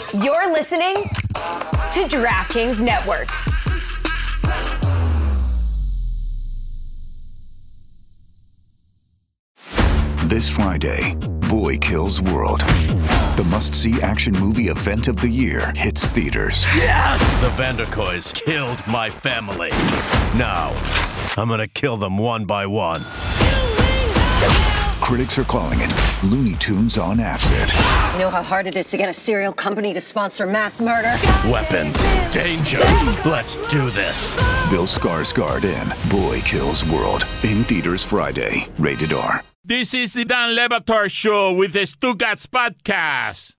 You're listening to DraftKings Network. This Friday, Boy Kills World. The must-see action movie event of the year hits theaters. Yes! The Vanderkoys killed my family. Now, I'm gonna kill them one by one. Critics are calling it Looney Tunes on acid. You know how hard it is to get a cereal company to sponsor mass murder? Weapons, danger. Let's do this. Bill Skarsgård in Boy Kills World. In theaters Friday. Rated R. This is the Dan Le Batard Show with the Stugatz Podcast.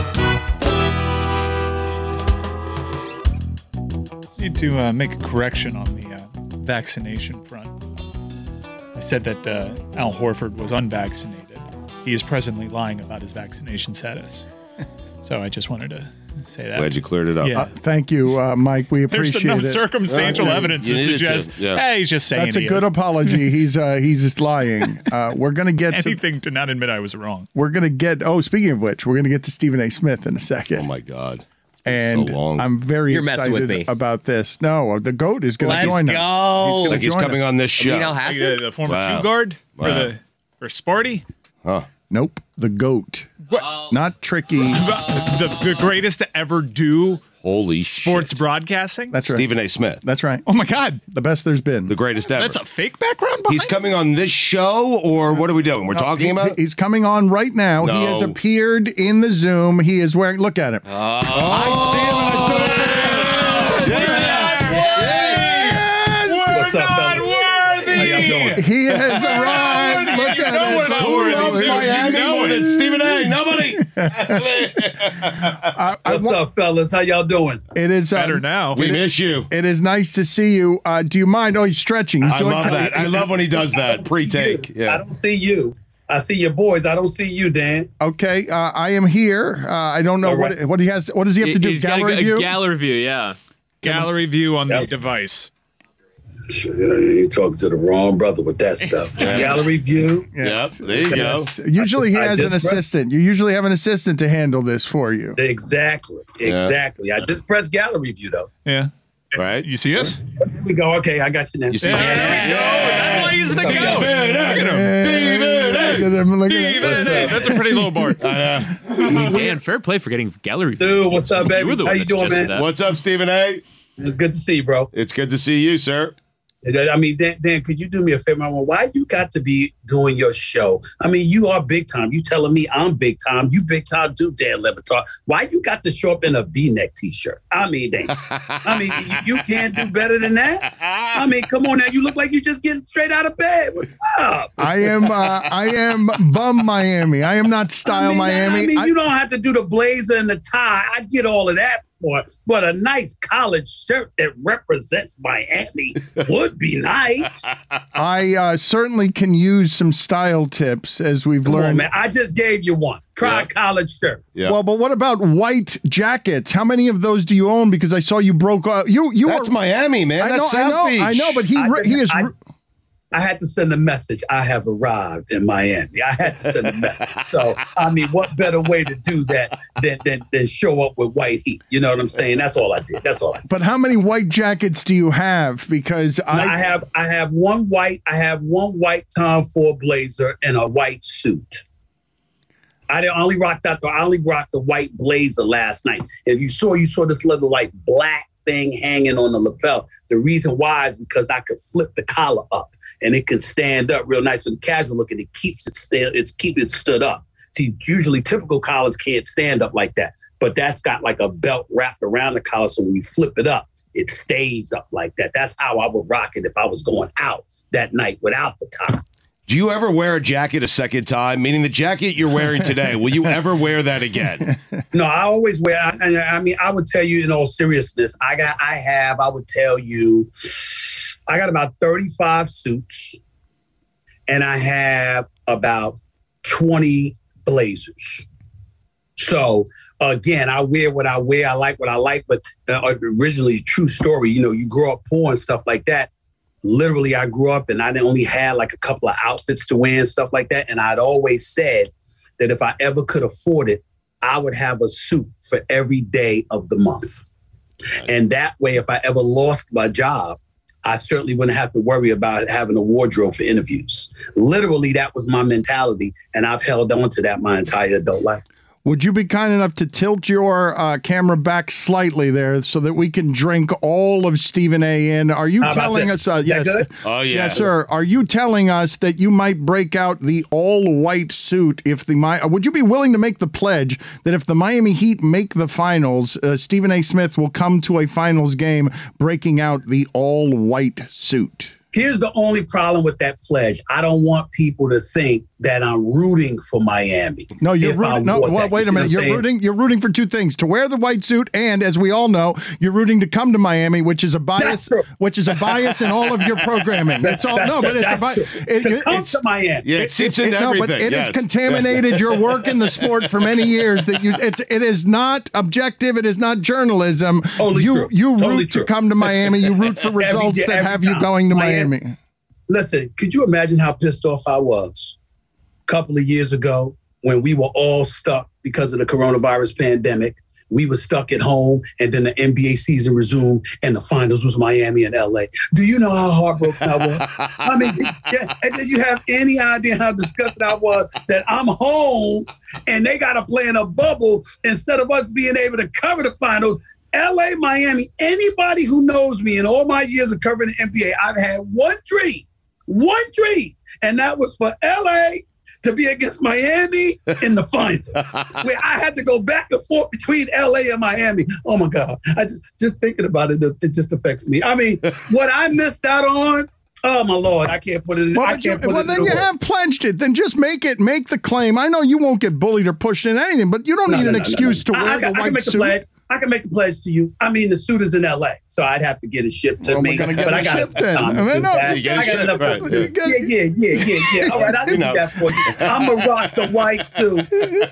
Need to make a correction on the vaccination front. I said that Al Horford was unvaccinated. He is presently lying about his vaccination status. So I just wanted to say that. Glad you cleared it up. Yeah. Thank you, Mike. We appreciate There's enough it. circumstantial evidence to suggest, hey, he's just saying That's a good apology. He's just lying. We're going to get anything to not admit I was wrong. We're going to get, speaking of which, we're going to get to Stephen A. Smith in a second. Oh, my God. And so long. I'm very You're messing with excited me. about this. No, the GOAT is going to join us. He's coming on this show. The former two-guard for Sparty? Huh. Nope. The GOAT. Not Tricky. The greatest to ever do holy sports broadcasting? That's right. Stephen A. Smith. That's right. Oh, my God. The best there's been. The greatest ever. That's a fake background behind He's coming on this show, or what are we doing? We're talking about? He's coming on right now. No. He has appeared in the Zoom. He is wearing, look at him. I see him and I stood Yes! What's up, fellas? How y'all doing? He has arrived. Look at him. Who loves Miami more than Stephen A? Nobody. What's up, fellas? How y'all doing? It is better now. We miss you. It is nice to see you. Do you mind? Oh, he's stretching. He's I love that. I love when he does that pre-take. I don't see you. I see your boys. I don't see you, Dan. Okay, I am here. I don't know what he has. What does he have to do? Gallery view. Gallery view, yeah. Gallery view on the device. You're talking to the wrong brother with that stuff. Gallery view. Yes. Yep, there you go. Usually he has an assistant. You usually have an assistant to handle this for you. Exactly. I just pressed gallery view, though. Yeah. Right. You see us? Here we go. Okay, I got you now. You see There we go. That's why he's the goat. Look at him. Look at him. That's a pretty low bar. I mean, Dan, fair play for getting gallery view. Dude, what's up, baby? How you doing, man? That. What's up, Stephen A? It's good to see you, bro. It's good to see you, sir. I mean, Dan, could you do me a favor? Why you got to be doing your show? I mean, you are big time. You telling me I'm big time. You big time too, Dan Le Batard. Why you got to show up in a V-neck T-shirt? I mean, Dan. You can't do better than that. I mean, come on now. You look like you just getting straight out of bed. What's up? I am bum Miami. I am not style Miami. You don't have to do the blazer and the tie. I get all of that. But a nice college shirt that represents Miami would be nice. I certainly can use some style tips, as we've learned. On, man. I just gave you one. Try a college shirt. Yeah. Well, but what about white jackets? How many of those do you own? Because I saw you broke out. That's Miami, man. That's South Beach. I know, but he is. I had to send a message. I have arrived in Miami. I had to send a message. So, I mean, what better way to do that than show up with white heat? You know what I'm saying? That's all I did. But how many white jackets do you have? Because I have one white. I have one white Tom Ford blazer and a white suit. I only rocked the white blazer last night. If you saw this little like black thing hanging on the lapel. The reason why is because I could flip the collar up. And it can stand up real nice with the casual look, and it keeps it stood up. See, usually typical collars can't stand up like that, but that's got like a belt wrapped around the collar, so when you flip it up, it stays up like that. That's how I would rock it if I was going out that night without the tie. Do you ever wear a jacket a second time? Meaning the jacket you're wearing today, will you ever wear that again? No, I always wear. I mean, I would tell you in all seriousness, I got about 35 suits, and I have about 20 blazers. So, again, I wear what I wear. I like what I like. But originally, true story, you grow up poor and stuff like that. Literally, I grew up and I only had like a couple of outfits to wear and stuff like that. And I'd always said that if I ever could afford it, I would have a suit for every day of the month. And that way, if I ever lost my job, I certainly wouldn't have to worry about having a wardrobe for interviews. Literally, that was my mentality, and I've held on to that my entire adult life. Would you be kind enough to tilt your camera back slightly there so that we can drink all of Stephen A. in? Are you telling us? Yes. Oh, yeah. Yes, sir. Are you telling us that you might break out the all-white suit if would you be willing to make the pledge that if the Miami Heat make the finals, Stephen A. Smith will come to a finals game breaking out the all-white suit? Here's the only problem with that pledge. I don't want people to think that I'm rooting for Miami. No, you're rooting. No, well, wait a minute. You're rooting for two things: to wear the white suit, and as we all know, you're rooting to come to Miami, which is a bias. Which is a bias in all of your programming. That's all. No, but to come to Miami. Yeah, it seeps into everything. No, but it has contaminated your work in the sport for many years. That it is not objective. It is not journalism. You root to come to Miami. You root for results that have you going to Miami. Listen, could you imagine how pissed off I was a couple of years ago when we were all stuck because of the coronavirus pandemic? We were stuck at home, and then the NBA season resumed, and the finals was Miami and LA. Do you know how heartbroken I was? I mean, did you have any idea how disgusted I was that I'm home and they got to play in a bubble instead of us being able to cover the finals? LA, Miami, anybody who knows me in all my years of covering the NBA, I've had one dream, and that was for LA to be against Miami in the finals, where I had to go back and forth between LA and Miami. Oh my God. I just thinking about it, it just affects me. I mean, what I missed out on, oh my Lord, I can't put it in. Well, then you have pledged it. Then just make the claim. I know you won't get bullied or pushed in anything, but you don't need an excuse to wear the white suit. I can make the pledge to you. I mean, the suit is in LA, so I'd have to get it shipped to me. But I got enough time to do that. Yeah. All right, I'll do that for you. I'm going to rock the white suit.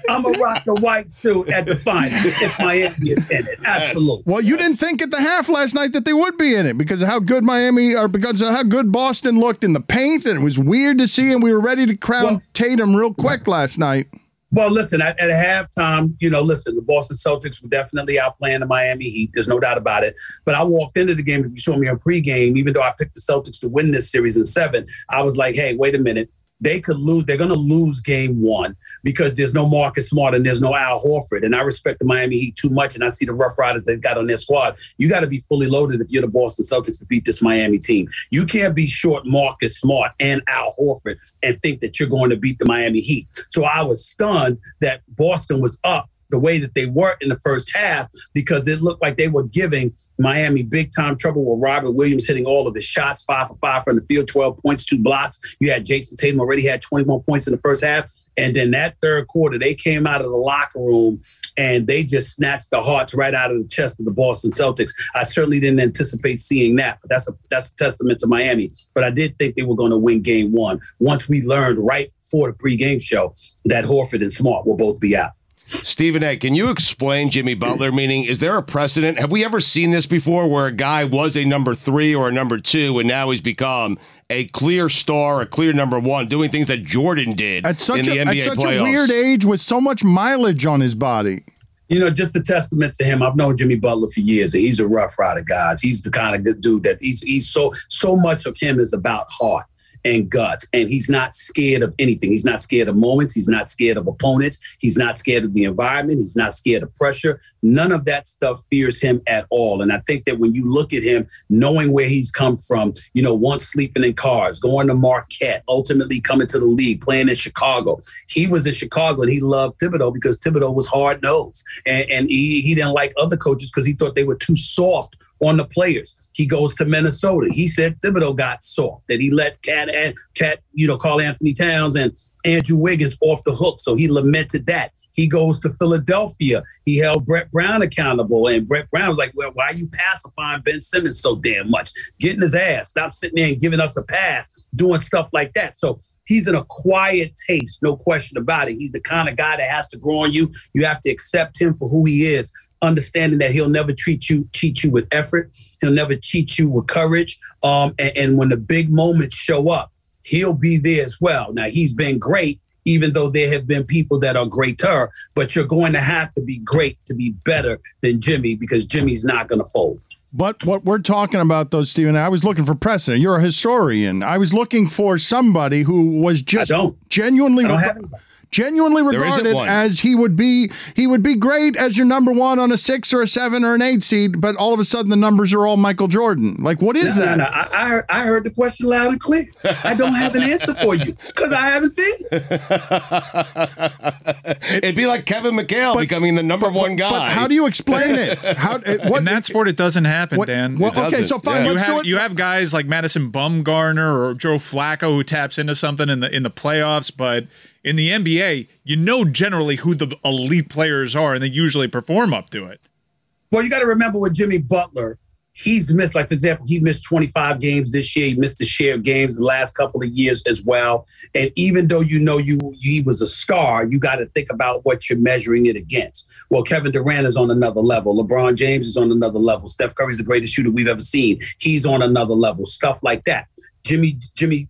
At the final if Miami is in it. Absolutely. Well, you didn't think at the half last night that they would be in it because of how good because of how good Boston looked in the paint, and it was weird to see, and we were ready to crown Tatum real quick last night. Well, listen, at halftime, the Boston Celtics were definitely outplaying the Miami Heat. There's no doubt about it. But I walked into the game, if you saw me on pregame, even though I picked the Celtics to win this series in 7, I was like, hey, wait a minute. They could lose. They're going to lose game 1 because there's no Marcus Smart and there's no Al Horford. And I respect the Miami Heat too much, and I see the Rough Riders they've got on their squad. You got to be fully loaded if you're the Boston Celtics to beat this Miami team. You can't be short Marcus Smart and Al Horford and think that you're going to beat the Miami Heat. So I was stunned that Boston was up the way that they were in the first half because it looked like they were giving Miami big-time trouble with Robert Williams hitting all of his shots, 5 for 5 from the field, 12 points, 2 blocks. You had Jason Tatum already had 21 points in the first half. And then that third quarter, they came out of the locker room and they just snatched the hearts right out of the chest of the Boston Celtics. I certainly didn't anticipate seeing that, but that's a testament to Miami. But I did think they were going to win game 1 once we learned right before the pregame show that Horford and Smart will both be out. Stephen A., can you explain Jimmy Butler? Meaning, is there a precedent? Have we ever seen this before where a guy was a number 3 or a number 2 and now he's become a clear star, a clear number 1, doing things that Jordan did in the NBA playoffs? At such a weird age with so much mileage on his body. Just a testament to him. I've known Jimmy Butler for years. He's a rough rider, guys. He's the kind of good dude that he's so much of him is about heart and guts. And he's not scared of anything. He's not scared of moments. He's not scared of opponents. He's not scared of the environment. He's not scared of pressure. None of that stuff fears him at all. And I think that when you look at him, knowing where he's come from, once sleeping in cars, going to Marquette, ultimately coming to the league, playing in Chicago. He was in Chicago and he loved Thibodeau because Thibodeau was hard-nosed. And he didn't like other coaches because he thought they were too soft on the players. He goes to Minnesota. He said Thibodeau got soft, that he let Karl Anthony Towns and Andrew Wiggins off the hook. So he lamented that. He goes to Philadelphia. He held Brett Brown accountable. And Brett Brown was like, well, why are you pacifying Ben Simmons so damn much? Getting his ass. Stop sitting there and giving us a pass, doing stuff like that. So he's an acquired taste, no question about it. He's the kind of guy that has to grow on you. You have to accept him for who he is, understanding that he'll never cheat you with effort. He'll never cheat you with courage. And when the big moments show up, he'll be there as well. Now, he's been great even though there have been people that are greater, but you're going to have to be great to be better than Jimmy because Jimmy's not going to fold. But what we're talking about, though, Stephen, I was looking for precedent. You're a historian. I was looking for somebody who was just genuinely regarded as he would be great as your number one on a 6 or a 7 or an 8 seed, but all of a sudden the numbers are all Michael Jordan. Like, what is that? No. I heard the question loud and clear. I don't have an answer for you because I haven't seen it. It'd be like Kevin McHale becoming the number one guy. But how do you explain it? In that sport, it doesn't happen, Dan. Well, okay, so fine. Yeah. Let's do it. You have guys like Madison Bumgarner or Joe Flacco who taps into something in the playoffs, but in the NBA, you know generally who the elite players are, and they usually perform up to it. Well, you got to remember with Jimmy Butler, he's missed, like, for example, he missed 25 games this year. He missed a share of games the last couple of years as well. And even though he was a star, you got to think about what you're measuring it against. Well, Kevin Durant is on another level. LeBron James is on another level. Steph Curry's the greatest shooter we've ever seen. He's on another level, stuff like that. Jimmy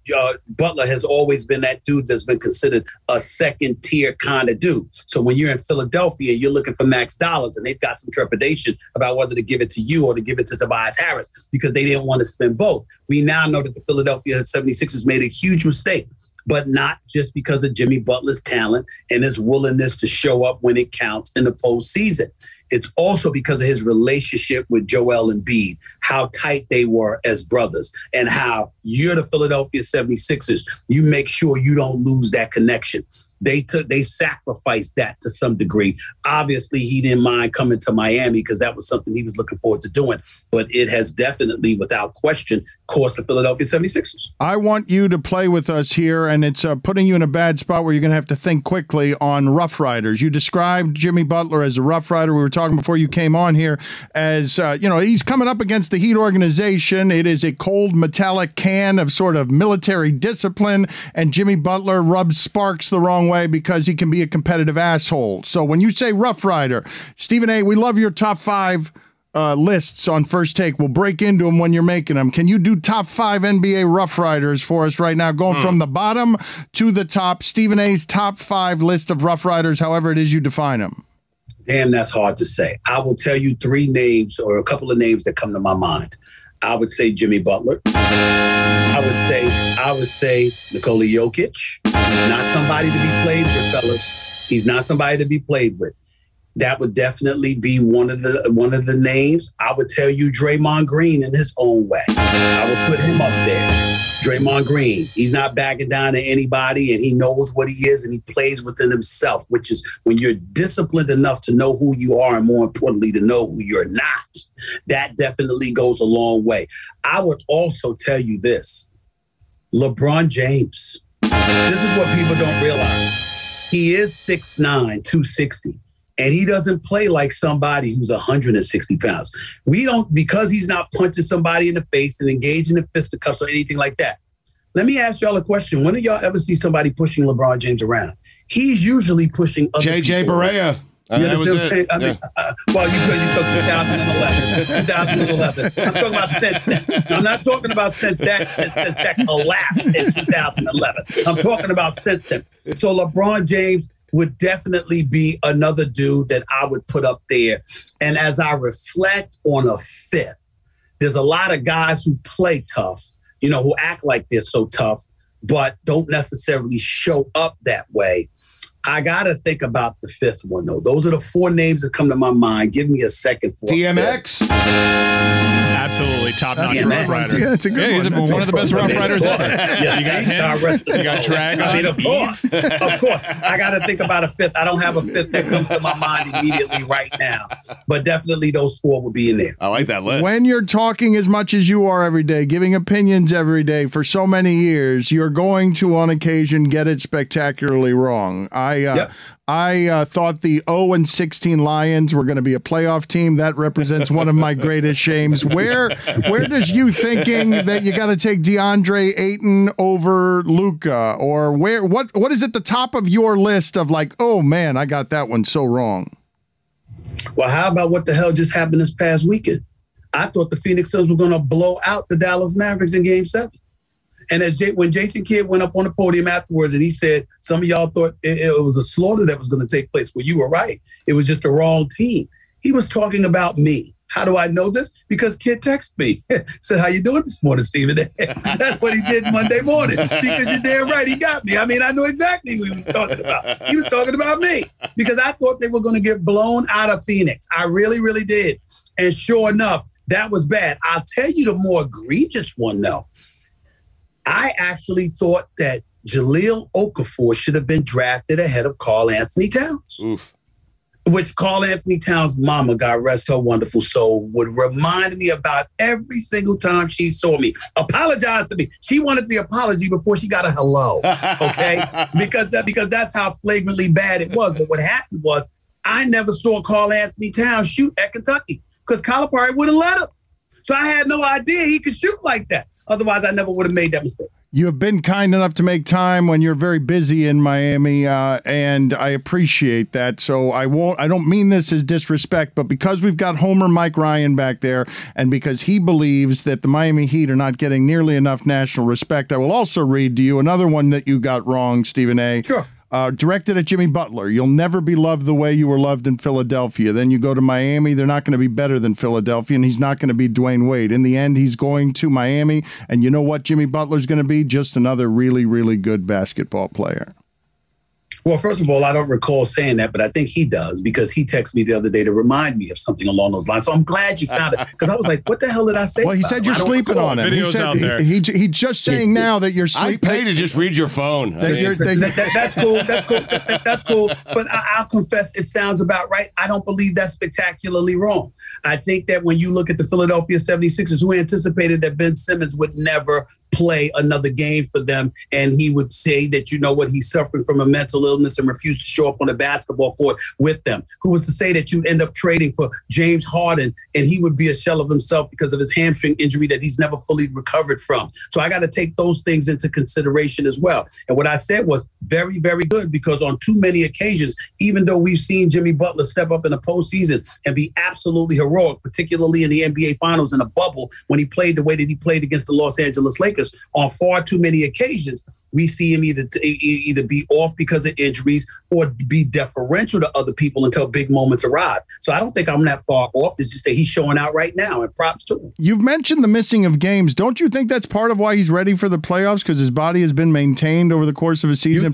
Butler has always been that dude that's been considered a second tier kind of dude. So when you're in Philadelphia, you're looking for max dollars, and they've got some trepidation about whether to give it to you or to give it to Tobias Harris because they didn't want to spend both. We now know that the Philadelphia 76ers made a huge mistake, but not just because of Jimmy Butler's talent and his willingness to show up when it counts in the postseason. It's also because of his relationship with Joel Embiid, how tight they were as brothers, and how you're the Philadelphia 76ers. You make sure you don't lose that connection. They sacrificed that to some degree. Obviously, he didn't mind coming to Miami because that was something he was looking forward to doing. But it has definitely, without question, cost the Philadelphia 76ers. I want you to play with us here, and it's putting you in a bad spot where you're going to have to think quickly on Rough Riders. You described Jimmy Butler as a Rough Rider. We were talking before you came on here as, he's coming up against the Heat organization. It is a cold metallic can of sort of military discipline, and Jimmy Butler rubs sparks the wrong way because he can be a competitive asshole. So when you say Rough Rider, Stephen A., we love your top 5 lists on First Take. We'll break into them when you're making them. Can you do top 5 NBA Rough Riders for us right now, going from the bottom to the top? Stephen A.'s top 5 list of Rough Riders, however it is you define them. Damn, that's hard to say. I will tell you 3 names or a couple of names that come to my mind. I would say Jimmy Butler. I would say Nikola Jokic. He's not somebody to be played with, fellas. He's not somebody to be played with. That would definitely be one of the names. I would tell you Draymond Green in his own way. I would put him up there. Draymond Green, he's not backing down to anybody, and he knows what he is, and he plays within himself, which is when you're disciplined enough to know who you are and, more importantly, to know who you're not. That definitely goes a long way. I would also tell you this. LeBron James. This is what people don't realize. He is 6'9", 260. And he doesn't play like somebody who's 160 pounds. Because he's not punching somebody in the face and engaging in fisticuffs or anything like that. Let me ask y'all a question. When did y'all ever see somebody pushing LeBron James around? He's usually pushing other JJ Barea. You understand what I'm saying? I mean, well, you took 2011. I'm talking about since then. I'm not talking about since that collapsed in 2011. I'm talking about since then. So LeBron James would definitely be another dude that I would put up there. And as I reflect on a 5th, there's a lot of guys who play tough, who act like they're so tough, but don't necessarily show up that way. I got to think about the 5th one, though. Those are the 4 names that come to my mind. Give me a second for DMX? Absolutely top-notch Rough Rider. Yeah, that's a good one. He's one of the best Rough Riders ever. Yeah, you got him. You got Drag on. Of course. I got to think about a 5th. I don't have a 5th that comes to my mind immediately right now. But definitely those 4 will be in there. I like that list. When you're talking as much as you are every day, giving opinions every day for so many years, you're going to, on occasion, get it spectacularly wrong. I thought the 0-16 Lions were going to be a playoff team. That represents one of my greatest shames. Where does you thinking that you got to take DeAndre Ayton over Luka, or what is at the top of your list of like, oh man, I got that one so wrong? Well, how about what the hell just happened this past weekend? I thought the Phoenix Suns were going to blow out the Dallas Mavericks in Game 7. And when Jason Kidd went up on the podium afterwards and he said, some of y'all thought it was a slaughter that was going to take place. Well, you were right. It was just the wrong team. He was talking about me. How do I know this? Because Kidd texted me. Said, how you doing this morning, Stephen? That's what he did Monday morning. Because you're damn right, he got me. I mean, I know exactly what he was talking about. He was talking about me. Because I thought they were going to get blown out of Phoenix. I really, really did. And sure enough, that was bad. I'll tell you the more egregious one, though. I actually thought that Jahlil Okafor should have been drafted ahead of Karl Anthony Towns. Oof. Which Karl Anthony Towns' mama, God rest her wonderful soul, would remind me about every single time she saw me. Apologize to me. She wanted the apology before she got a hello, okay? because that's how flagrantly bad it was. But what happened was I never saw Karl Anthony Towns shoot at Kentucky because Calipari wouldn't let him. So I had no idea he could shoot like that. Otherwise, I never would have made that mistake. You have been kind enough to make time when you're very busy in Miami, and I appreciate that. So I don't mean this as disrespect, but because we've got Homer Mike Ryan back there, and because he believes that the Miami Heat are not getting nearly enough national respect, I will also read to you another one that you got wrong, Stephen A. Sure. Directed at Jimmy Butler. You'll never be loved the way you were loved in Philadelphia. Then you go to Miami. They're not going to be better than Philadelphia, and he's not going to be Dwayne Wade. In the end, he's going to Miami, and you know what Jimmy Butler's going to be? Just another really, really good basketball player. Well, first of all, I don't recall saying that, but I think he does because he texted me the other day to remind me of something along those lines. So I'm glad you found it because I was like, what the hell did I say? Well, he said you're sleeping on him. Video's out there. He's just saying now that you're sleeping. I pay to just read your phone. That's cool. That's cool. But I'll confess, it sounds about right. I don't believe that's spectacularly wrong. I think that when you look at the Philadelphia 76ers, who anticipated that Ben Simmons would never play another game for them, and he would say that, you know what, he's suffering from a mental illness and refused to show up on the basketball court with them. Who was to say that you'd end up trading for James Harden and he would be a shell of himself because of his hamstring injury that he's never fully recovered from? So I got to take those things into consideration as well. And what I said was very, very good because on too many occasions, even though we've seen Jimmy Butler step up in the postseason and be absolutely heroic, particularly in the NBA Finals in a bubble when he played the way that he played against the Los Angeles Lakers, on far too many occasions, we see him either be off because of injuries or be deferential to other people until big moments arrive. So I don't think I'm that far off. It's just that he's showing out right now, and props to him. You've mentioned the missing of games. Don't you think that's part of why he's ready for the playoffs because his body has been maintained over the course of a season?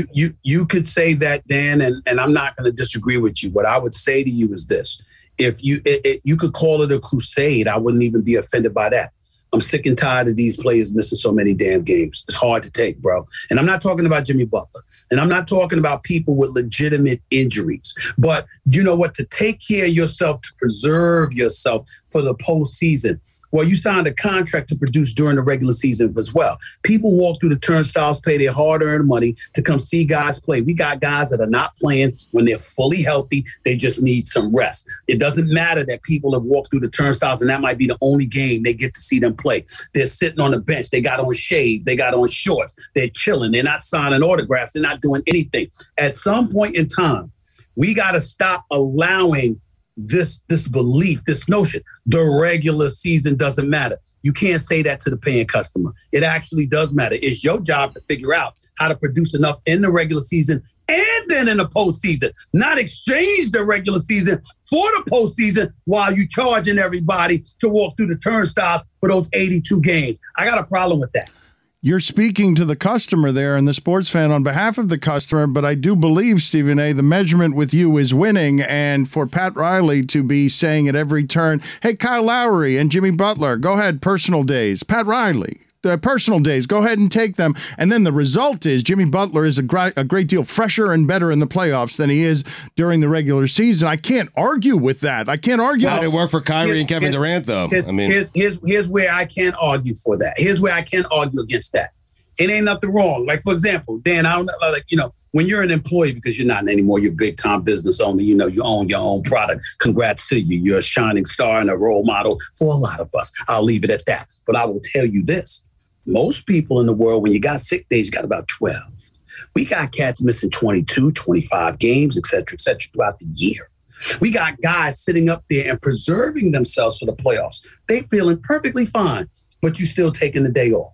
You could say that, Dan, and I'm not going to disagree with you. What I would say to you is this. If you could call it a crusade, I wouldn't even be offended by that. I'm sick and tired of these players missing so many damn games. It's hard to take, bro. And I'm not talking about Jimmy Butler. And I'm not talking about people with legitimate injuries. But you know what? To take care of yourself, to preserve yourself for the postseason, well, you signed a contract to produce during the regular season as well. People walk through the turnstiles, pay their hard-earned money to come see guys play. We got guys that are not playing when they're fully healthy. They just need some rest. It doesn't matter that people have walked through the turnstiles and that might be the only game they get to see them play. They're sitting on the bench. They got on shades. They got on shorts. They're chilling. They're not signing autographs. They're not doing anything. At some point in time, we got to stop allowing this belief, this notion, the regular season doesn't matter. You can't say that to the paying customer. It actually does matter. It's your job to figure out how to produce enough in the regular season and then in the postseason, not exchange the regular season for the postseason while you're charging everybody to walk through the turnstiles for those 82 games. I got a problem with that. You're speaking to the customer there and the sports fan on behalf of the customer, but I do believe, Stephen A., the measurement with you is winning, and for Pat Riley to be saying at every turn, hey, Kyle Lowry and Jimmy Butler, go ahead, personal days. Pat Riley, the personal days, go ahead and take them. And then the result is Jimmy Butler is a great deal fresher and better in the playoffs than he is during the regular season. I can't argue with that. I can't argue. How did it work for Kyrie and Kevin Durant, though? Here's where I can't argue for that. Here's where I can't argue against that. It ain't nothing wrong. Like, for example, Dan, I don't like, when you're an employee, because you're not anymore, you're big time business owner, you own your own product. Congrats to you. You're a shining star and a role model for a lot of us. I'll leave it at that. But I will tell you this. Most people in the world, when you got sick days, you got about 12. We got cats missing 22, 25 games, et cetera, throughout the year. We got guys sitting up there and preserving themselves for the playoffs. They feeling perfectly fine, but you still taking the day off.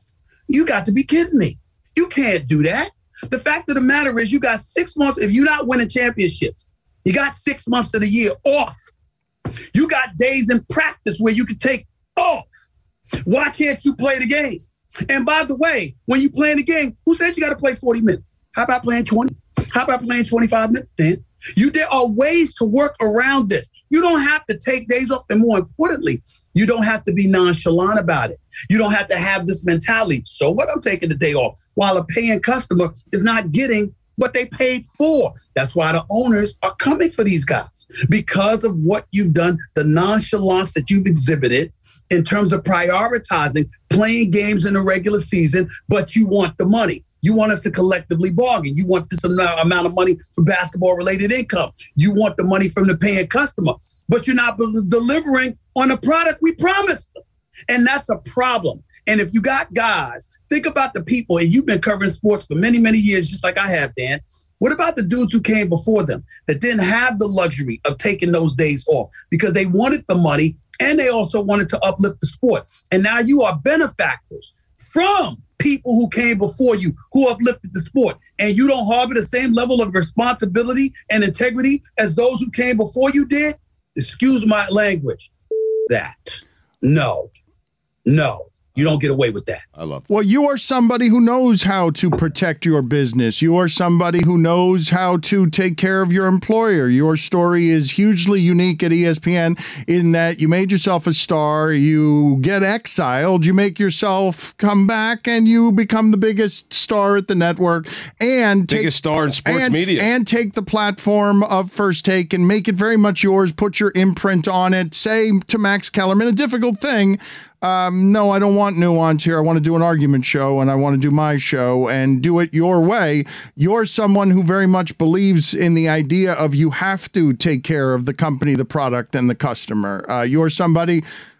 You got to be kidding me. You can't do that. The fact of the matter is you got 6 months. If you're not winning championships, you got 6 months of the year off. You got days in practice where you can take off. Why can't you play the game? And by the way, when you play the game, who said you got to play 40 minutes? How about playing 20? How about playing 25 minutes, Dan? There are ways to work around this. You don't have to take days off. And more importantly, you don't have to be nonchalant about it. You don't have to have this mentality. So what, I'm taking the day off, while a paying customer is not getting what they paid for. That's why the owners are coming for these guys, because of what you've done, the nonchalance that you've exhibited in terms of prioritizing playing games in the regular season, but you want the money. You want us to collectively bargain. You want this amount of money for basketball-related income. You want the money from the paying customer, but you're not delivering on a product we promised them. And that's a problem. And if you got guys, think about the people, and you've been covering sports for many, many years, just like I have, Dan. What about the dudes who came before them that didn't have the luxury of taking those days off because they wanted the money and they also wanted to uplift the sport? And now you are benefactors from people who came before you, who uplifted the sport, and you don't harbor the same level of responsibility and integrity as those who came before you did? Excuse my language. That. No. You don't get away with that. I love that. Well, you are somebody who knows how to protect your business. You are somebody who knows how to take care of your employer. Your story is hugely unique at ESPN in that you made yourself a star, you get exiled, you make yourself come back, and you become the biggest star at the network. And biggest star in sports media. And take the platform of First Take and make it very much yours, put your imprint on it, say to Max Kellerman, a difficult thing, no, I don't want nuance here. I want to do an argument show, and I want to do my show and do it your way. You're someone who very much believes in the idea of you have to take care of the company, the product, and the customer. You're somebody,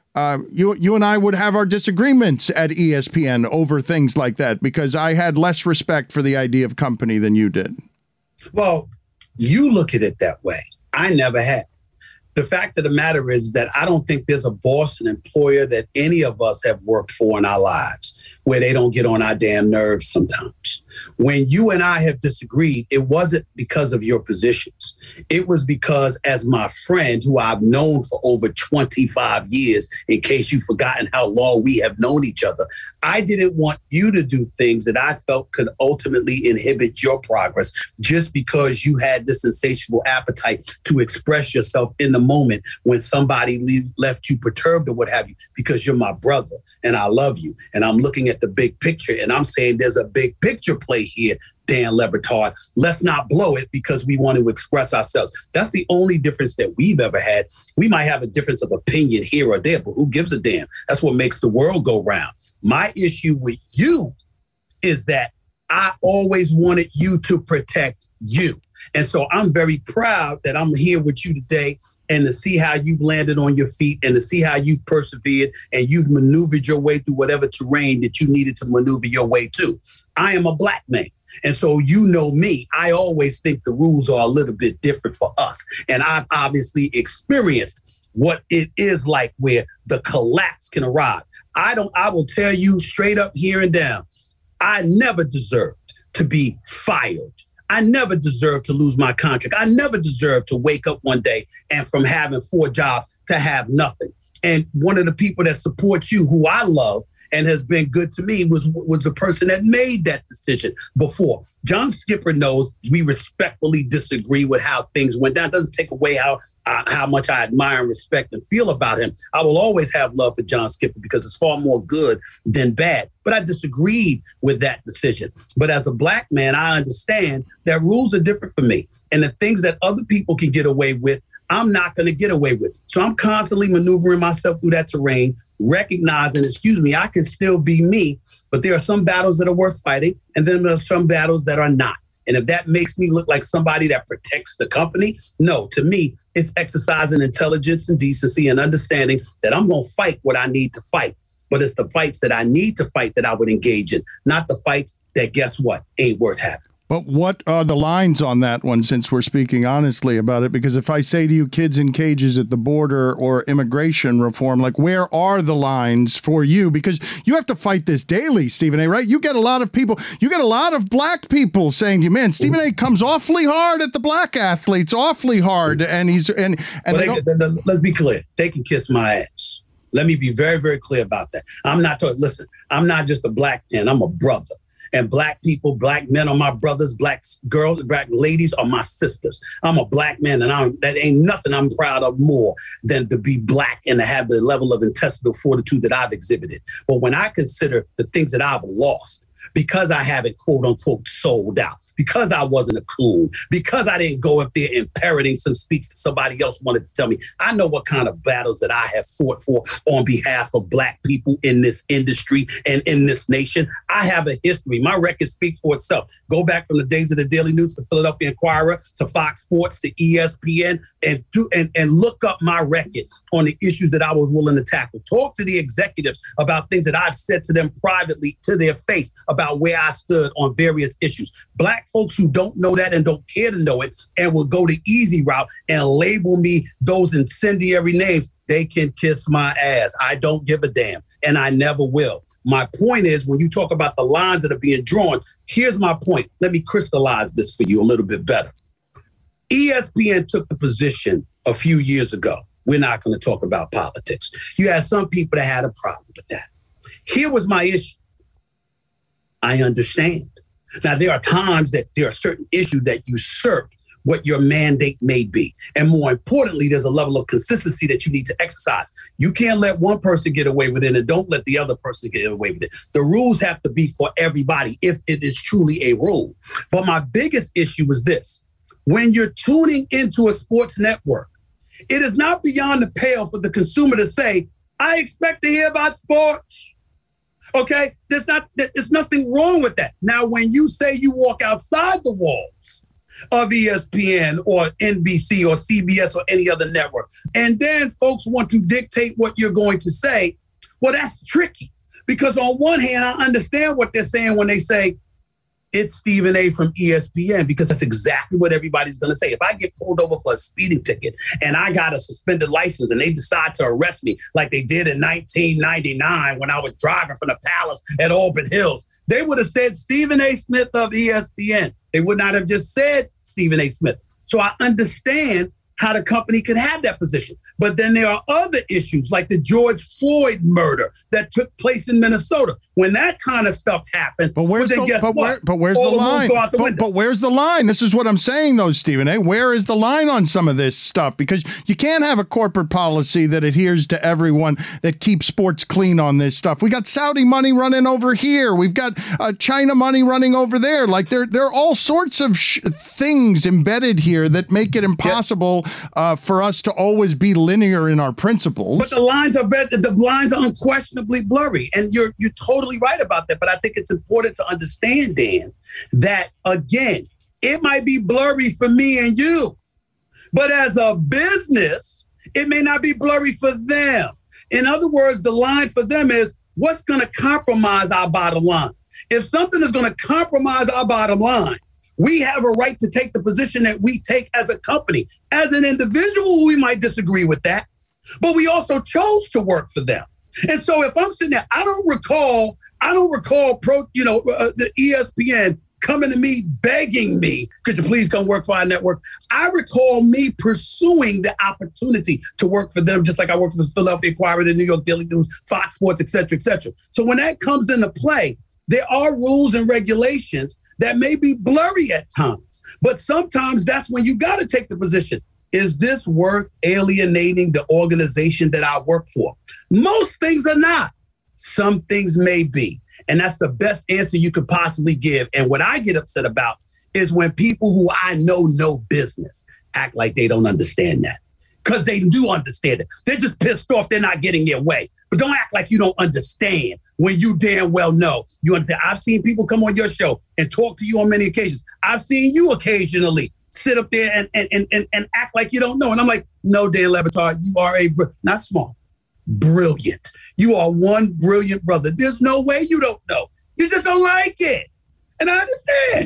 you and I would have our disagreements at ESPN over things like that because I had less respect for the idea of company than you did. Well, you look at it that way. I never had. The fact of the matter is that I don't think there's a boss and employer that any of us have worked for in our lives where they don't get on our damn nerves sometimes. When you and I have disagreed, it wasn't because of your positions. It was because, as my friend who I've known for over 25 years, in case you've forgotten how long we have known each other, I didn't want you to do things that I felt could ultimately inhibit your progress just because you had this insatiable appetite to express yourself in the moment when somebody left you perturbed or what have you, because you're my brother and I love you. And I'm looking at the big picture and I'm saying there's a big picture play here, Dan Le Batard. Let's not blow it because we want to express ourselves. That's the only difference that we've ever had. We might have a difference of opinion here or there, but who gives a damn? That's what makes the world go round. My issue with you is that I always wanted you to protect you. And so I'm very proud that I'm here with you today and to see how you've landed on your feet and to see how you've persevered and you've maneuvered your way through whatever terrain that you needed to maneuver your way to. I am a black man. And so you know me, I always think the rules are a little bit different for us. And I've obviously experienced what it is like where the collapse can arrive. I will tell you straight up here and down, I never deserved to be fired. I never deserved to lose my contract. I never deserved to wake up one day and from having 4 jobs to have nothing. And one of the people that supports you, who I love and has been good to me, was the person that made that decision before. John Skipper knows we respectfully disagree with how things went down. It doesn't take away how much I admire and respect and feel about him. I will always have love for John Skipper because it's far more good than bad. But I disagreed with that decision. But as a black man, I understand that rules are different for me. And the things that other people can get away with, I'm not going to get away with. So I'm constantly maneuvering myself through that terrain, recognizing, I can still be me. But there are some battles that are worth fighting, and then there are some battles that are not. And if that makes me look like somebody that protects the company, no, to me, it's exercising intelligence and decency and understanding that I'm going to fight what I need to fight. But it's the fights that I need to fight that I would engage in, not the fights that, guess what, ain't worth having. But what are the lines on that one, since we're speaking honestly about it? Because if I say to you kids in cages at the border or immigration reform, like, where are the lines for you? Because you have to fight this daily, Stephen A., right? You get a lot of people, you get a lot of black people saying to you, man, Stephen A. comes awfully hard at the black athletes, awfully hard. And he's, and let's be clear. They can kiss my ass. Let me be very, very clear about that. I'm not talking, listen, I'm not just a black man, I'm a brother. And black people, black men are my brothers, black girls, black ladies are my sisters. I'm a black man, and that ain't nothing I'm proud of more than to be black and to have the level of intestinal fortitude that I've exhibited. But when I consider the things that I've lost, because I haven't, quote unquote, sold out, because I wasn't a coon, because I didn't go up there and parroting some speech that somebody else wanted to tell me. I know what kind of battles that I have fought for on behalf of black people in this industry and in this nation. I have a history. My record speaks for itself. Go back from the days of the Daily News to Philadelphia Inquirer to Fox Sports to ESPN and look up my record on the issues that I was willing to tackle. Talk to the executives about things that I've said to them privately to their face about where I stood on various issues. Black folks who don't know that and don't care to know it and will go the easy route and label me those incendiary names, they can kiss my ass. I don't give a damn, and I never will. My point is, when you talk about the lines that are being drawn, here's my point. Let me crystallize this for you a little bit better. ESPN took the position a few years ago. We're not going to talk about politics. You had some people that had a problem with that. Here was my issue. I understand. Now, there are times that there are certain issues that usurp what your mandate may be. And more importantly, there's a level of consistency that you need to exercise. You can't let one person get away with it and don't let the other person get away with it. The rules have to be for everybody if it is truly a rule. But my biggest issue is this. When you're tuning into a sports network, it is not beyond the pale for the consumer to say, I expect to hear about sports. Okay, there's nothing wrong with that. Now, when you say you walk outside the walls of ESPN or NBC or CBS or any other network, and then folks want to dictate what you're going to say, well, that's tricky. Because on one hand, I understand what they're saying when they say, it's Stephen A. from ESPN, because that's exactly what everybody's going to say. If I get pulled over for a speeding ticket and I got a suspended license and they decide to arrest me like they did in 1999 when I was driving from the Palace at Auburn Hills, they would have said Stephen A. Smith of ESPN. They would not have just said Stephen A. Smith. So I understand how the company could have that position. But then there are other issues like the George Floyd murder that took place in Minnesota. When that kind of stuff happens, but where's the line? But where's the line? This is what I'm saying, though, Stephen A. Where is the line on some of this stuff? Because you can't have a corporate policy that adheres to everyone, that keeps sports clean on this stuff. We got Saudi money running over here. We've got China money running over there. Like there are all sorts of things embedded here that make it impossible for us to always be linear in our principles. But the lines are unquestionably blurry, and you're totally right about that. But I think it's important to understand, Dan, that again, it might be blurry for me and you, but as a business, it may not be blurry for them. In other words, the line for them is what's going to compromise our bottom line. If something is going to compromise our bottom line, we have a right to take the position that we take as a company. As an individual, we might disagree with that, but we also chose to work for them. And so if I'm sitting there, I don't recall the ESPN coming to me, begging me, could you please come work for our network? I recall me pursuing the opportunity to work for them, just like I worked for the Philadelphia Inquirer, the New York Daily News, Fox Sports, et cetera, et cetera. So when that comes into play, there are rules and regulations that may be blurry at times, but sometimes that's when you got to take the position. Is this worth alienating the organization that I work for? Most things are not. Some things may be. And that's the best answer you could possibly give. And what I get upset about is when people who I know business act like they don't understand that. Because they do understand it. They're just pissed off they're not getting their way. But don't act like you don't understand when you damn well know. You understand? I've seen people come on your show and talk to you on many occasions. I've seen you occasionally sit up there and act like you don't know. And I'm like, no, Dan Le Batard, you are not small, brilliant. You are one brilliant brother. There's no way you don't know. You just don't like it. And I understand.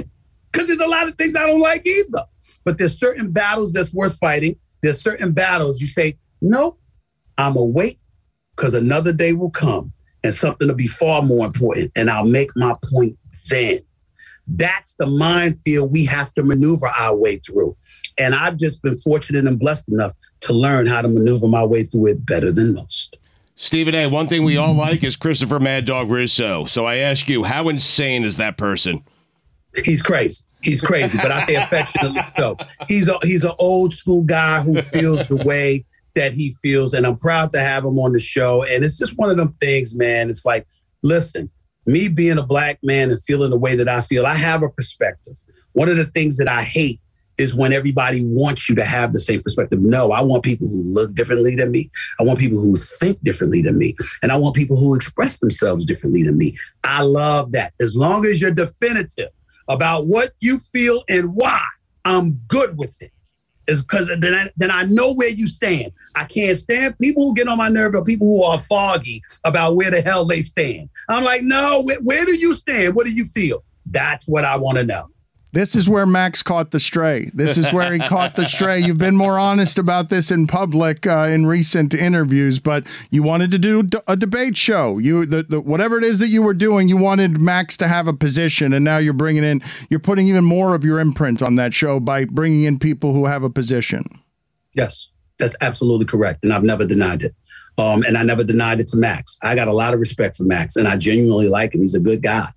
Because there's a lot of things I don't like either. But there's certain battles that's worth fighting. There's certain battles you say, nope, I'm going to wait because another day will come and something will be far more important, and I'll make my point then. That's the minefield we have to maneuver our way through. And I've just been fortunate and blessed enough to learn how to maneuver my way through it better than most. Stephen A., one thing we all like is Christopher Mad Dog Rizzo. So I ask you, how insane is that person? He's crazy. He's crazy, but I say affectionately so. He's an old school guy who feels the way that he feels, and I'm proud to have him on the show. And it's just one of them things, man. It's like, listen, me being a black man and feeling the way that I feel, I have a perspective. One of the things that I hate is when everybody wants you to have the same perspective. No, I want people who look differently than me. I want people who think differently than me. And I want people who express themselves differently than me. I love that. As long as you're definitive about what you feel and why, I'm good with it. Is because then I know where you stand. I can't stand people who get on my nerve or people who are foggy about where the hell they stand. I'm like, no, where do you stand? What do you feel? That's what I want to know. This is where Max caught the stray. This is where he caught the stray. You've been more honest about this in public in recent interviews, but you wanted to do a debate show. Whatever it is that you were doing, you wanted Max to have a position, and now you're putting even more of your imprint on that show by bringing in people who have a position. Yes, that's absolutely correct, and I've never denied it. And I never denied it to Max. I got a lot of respect for Max, and I genuinely like him. He's a good guy.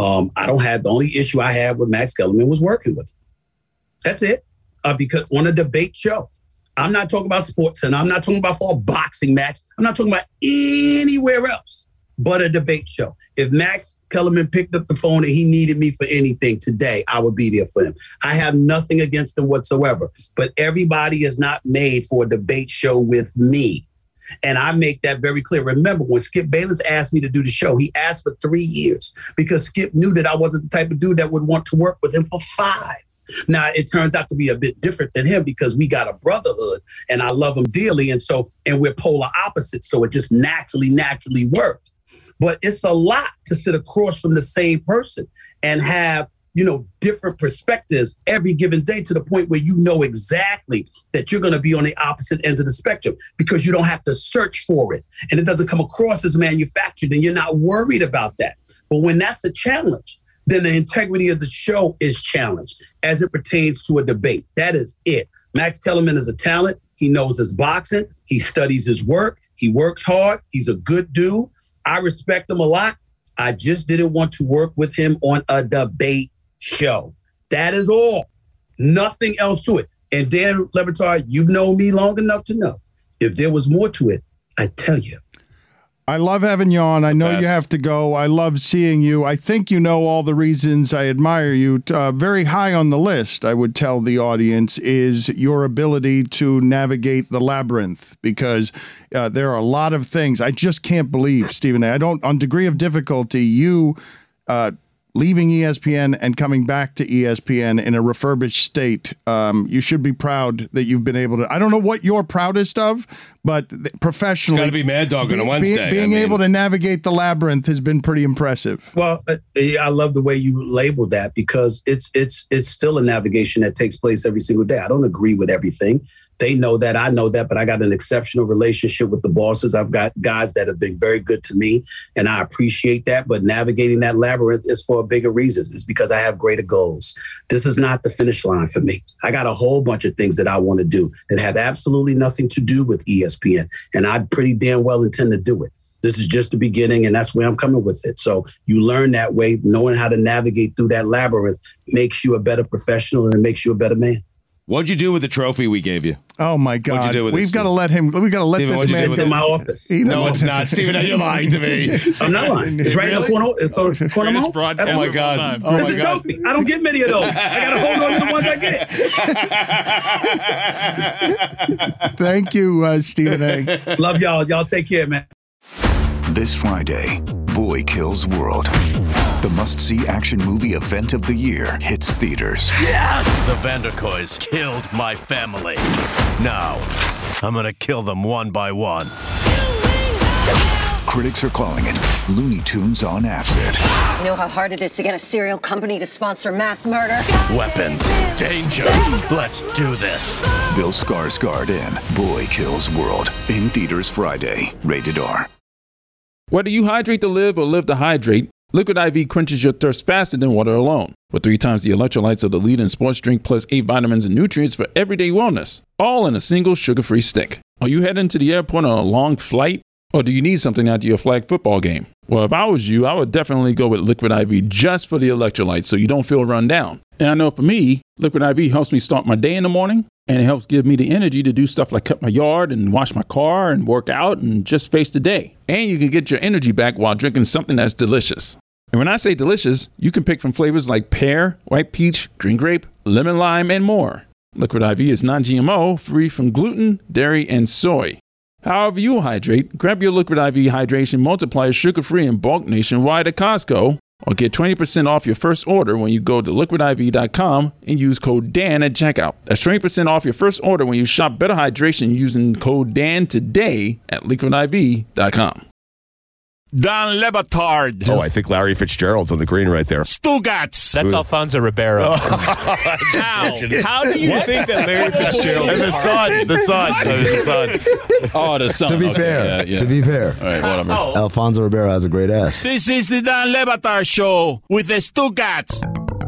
The only issue I had with Max Kellerman was working with him. That's it. Because on a debate show, I'm not talking about sports, and I'm not talking about for a boxing match. I'm not talking about anywhere else but a debate show. If Max Kellerman picked up the phone and he needed me for anything today, I would be there for him. I have nothing against him whatsoever, but everybody is not made for a debate show with me. And I make that very clear. Remember, when Skip Bayless asked me to do the show, he asked for 3 years because Skip knew that I wasn't the type of dude that would want to work with him for 5. Now, it turns out to be a bit different than him because we got a brotherhood and I love him dearly. And we're polar opposites. So it just naturally worked. But it's a lot to sit across from the same person and have, different perspectives every given day to the point where you know exactly that you're going to be on the opposite ends of the spectrum because you don't have to search for it. And it doesn't come across as manufactured and you're not worried about that. But when that's a challenge, then the integrity of the show is challenged as it pertains to a debate. That is it. Max Kellerman is a talent. He knows his boxing. He studies his work. He works hard. He's a good dude. I respect him a lot. I just didn't want to work with him on a debate show. That is all. Nothing else to it. And Dan Le Batard, you've known me long enough to know if there was more to it, I'd tell you. I love having you on. I know you have to go. I love seeing you. I think you know all the reasons I admire you. Very high on the list, I would tell the audience, is your ability to navigate the labyrinth because there are a lot of things. I just can't believe, Stephen A. On degree of difficulty, you leaving ESPN and coming back to ESPN in a refurbished state. You should be proud that you've been able to. I don't know what you're proudest of, but professionally, it's got to be Mad Dog on a Wednesday. Being able to navigate the labyrinth has been pretty impressive. Well, I love the way you labeled that because it's still a navigation that takes place every single day. I don't agree with everything. They know that, I know that, but I got an exceptional relationship with the bosses. I've got guys that have been very good to me, and I appreciate that. But navigating that labyrinth is for bigger reasons. It's because I have greater goals. This is not the finish line for me. I got a whole bunch of things that I want to do that have absolutely nothing to do with ESPN, and I pretty damn well intend to do it. This is just the beginning, and that's where I'm coming with it. So you learn that way. Knowing how to navigate through that labyrinth makes you a better professional and it makes you a better man. What'd you do with the trophy we gave you? Oh my God! What'd you do with We've got to let him. We've got to let Stephen, this man get in my office. No, it's not, Stephen. You're lying to me. I'm not lying. It's right in the corner. It's corner of my office. Oh my God! Oh my God! Trophy. I don't get many of those. I got to hold on to the ones I get. Thank you, Stephen A. Love y'all. Y'all take care, man. This Friday, Boy Kills World. The must-see action movie event of the year hits theaters. Yes! The Vanderkoys killed my family. Now, I'm gonna kill them one by one. Critics are calling it Looney Tunes on acid. You know how hard it is to get a cereal company to sponsor mass murder? Weapons, danger. Let's do this. Bill Skarsgård in Boy Kills World. In theaters Friday. Rated R. Whether you hydrate to live or live to hydrate, Liquid IV quenches your thirst faster than water alone. With 3 times the electrolytes of the leading sports drink plus 8 vitamins and nutrients for everyday wellness, all in a single sugar-free stick. Are you heading to the airport on a long flight? Or do you need something after your flag football game? Well, if I was you, I would definitely go with Liquid IV just for the electrolytes so you don't feel run down. And I know for me, Liquid IV helps me start my day in the morning, and it helps give me the energy to do stuff like cut my yard and wash my car and work out and just face the day. And you can get your energy back while drinking something that's delicious. And when I say delicious, you can pick from flavors like pear, white peach, green grape, lemon lime, and more. Liquid IV is non-GMO, free from gluten, dairy, and soy. However you hydrate, grab your Liquid IV Hydration Multiplier sugar-free in bulk nationwide at Costco, or get 20% off your first order when you go to liquidiv.com and use code DAN at checkout. That's 20% off your first order when you shop Better Hydration using code DAN today at liquidiv.com. Don Le Batard. Oh, I think Larry Fitzgerald's on the green right there. Stugats. That's Alfonso Ribeiro. How do you think that Larry Fitzgerald And the son. Oh, the son. To be fair, to be fair, All right, whatever. Alfonso Ribeiro has a great ass. This is the Don Le Batard Show with the Stugats.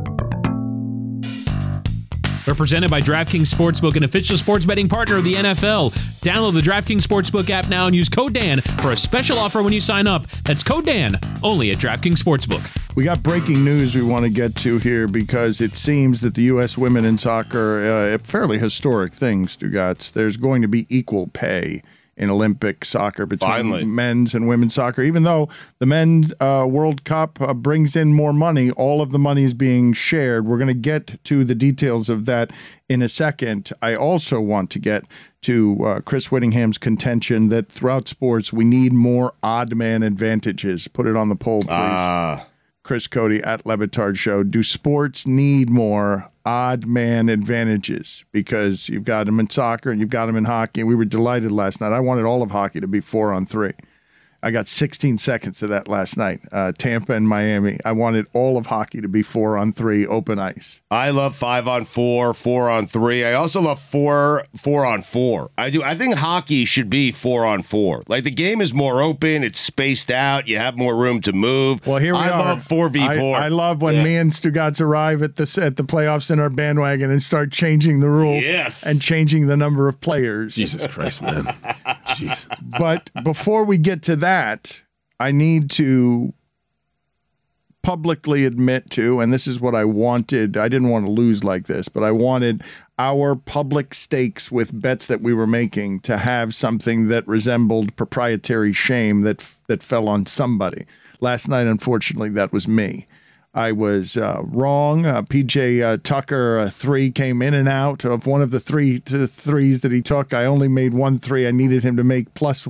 We're presented by DraftKings Sportsbook, an official sports betting partner of the NFL. Download the DraftKings Sportsbook app now and use code DAN for a special offer when you sign up. That's code DAN, only at DraftKings Sportsbook. We got breaking news we want to get to here because it seems that the U.S. women in soccer, fairly historic things, Stugats. There's going to be equal pay in Olympic soccer between men's and women's soccer. Even though the men's World Cup brings in more money, all of the money is being shared. We're going to get to the details of that in a second. I also want to get to Chris Whittingham's contention that throughout sports, we need more odd man advantages. Put it on the poll, please. Chris Cody at Le Batard Show. Do sports need more odd man advantages? Because you've got them in soccer and you've got them in hockey. We were delighted last night. I wanted all of hockey to be 4-on-3. I got 16 seconds of that last night. Tampa and Miami. I wanted all of hockey to be 4-on-3 open ice. I love 5-on-4, 4-on-3. I also love 4-on-4. I do. I think hockey should be 4-on-4. Like the game is more open. It's spaced out. You have more room to move. Well, here we are. I love 4v4. I love when me and Stugats arrive at the playoffs in our bandwagon and start changing the rules and changing the number of players. Jesus Christ, man. Jeez. But before we get to that, I need to publicly admit to, and this is what I wanted. I didn't want to lose like this, but I wanted our public stakes with bets that we were making to have something that resembled proprietary shame that fell on somebody. Last night, unfortunately, that was me. I was wrong. PJ Tucker 3 came in and out of one of the threes that he took. I only made 1 3. I needed him to make plus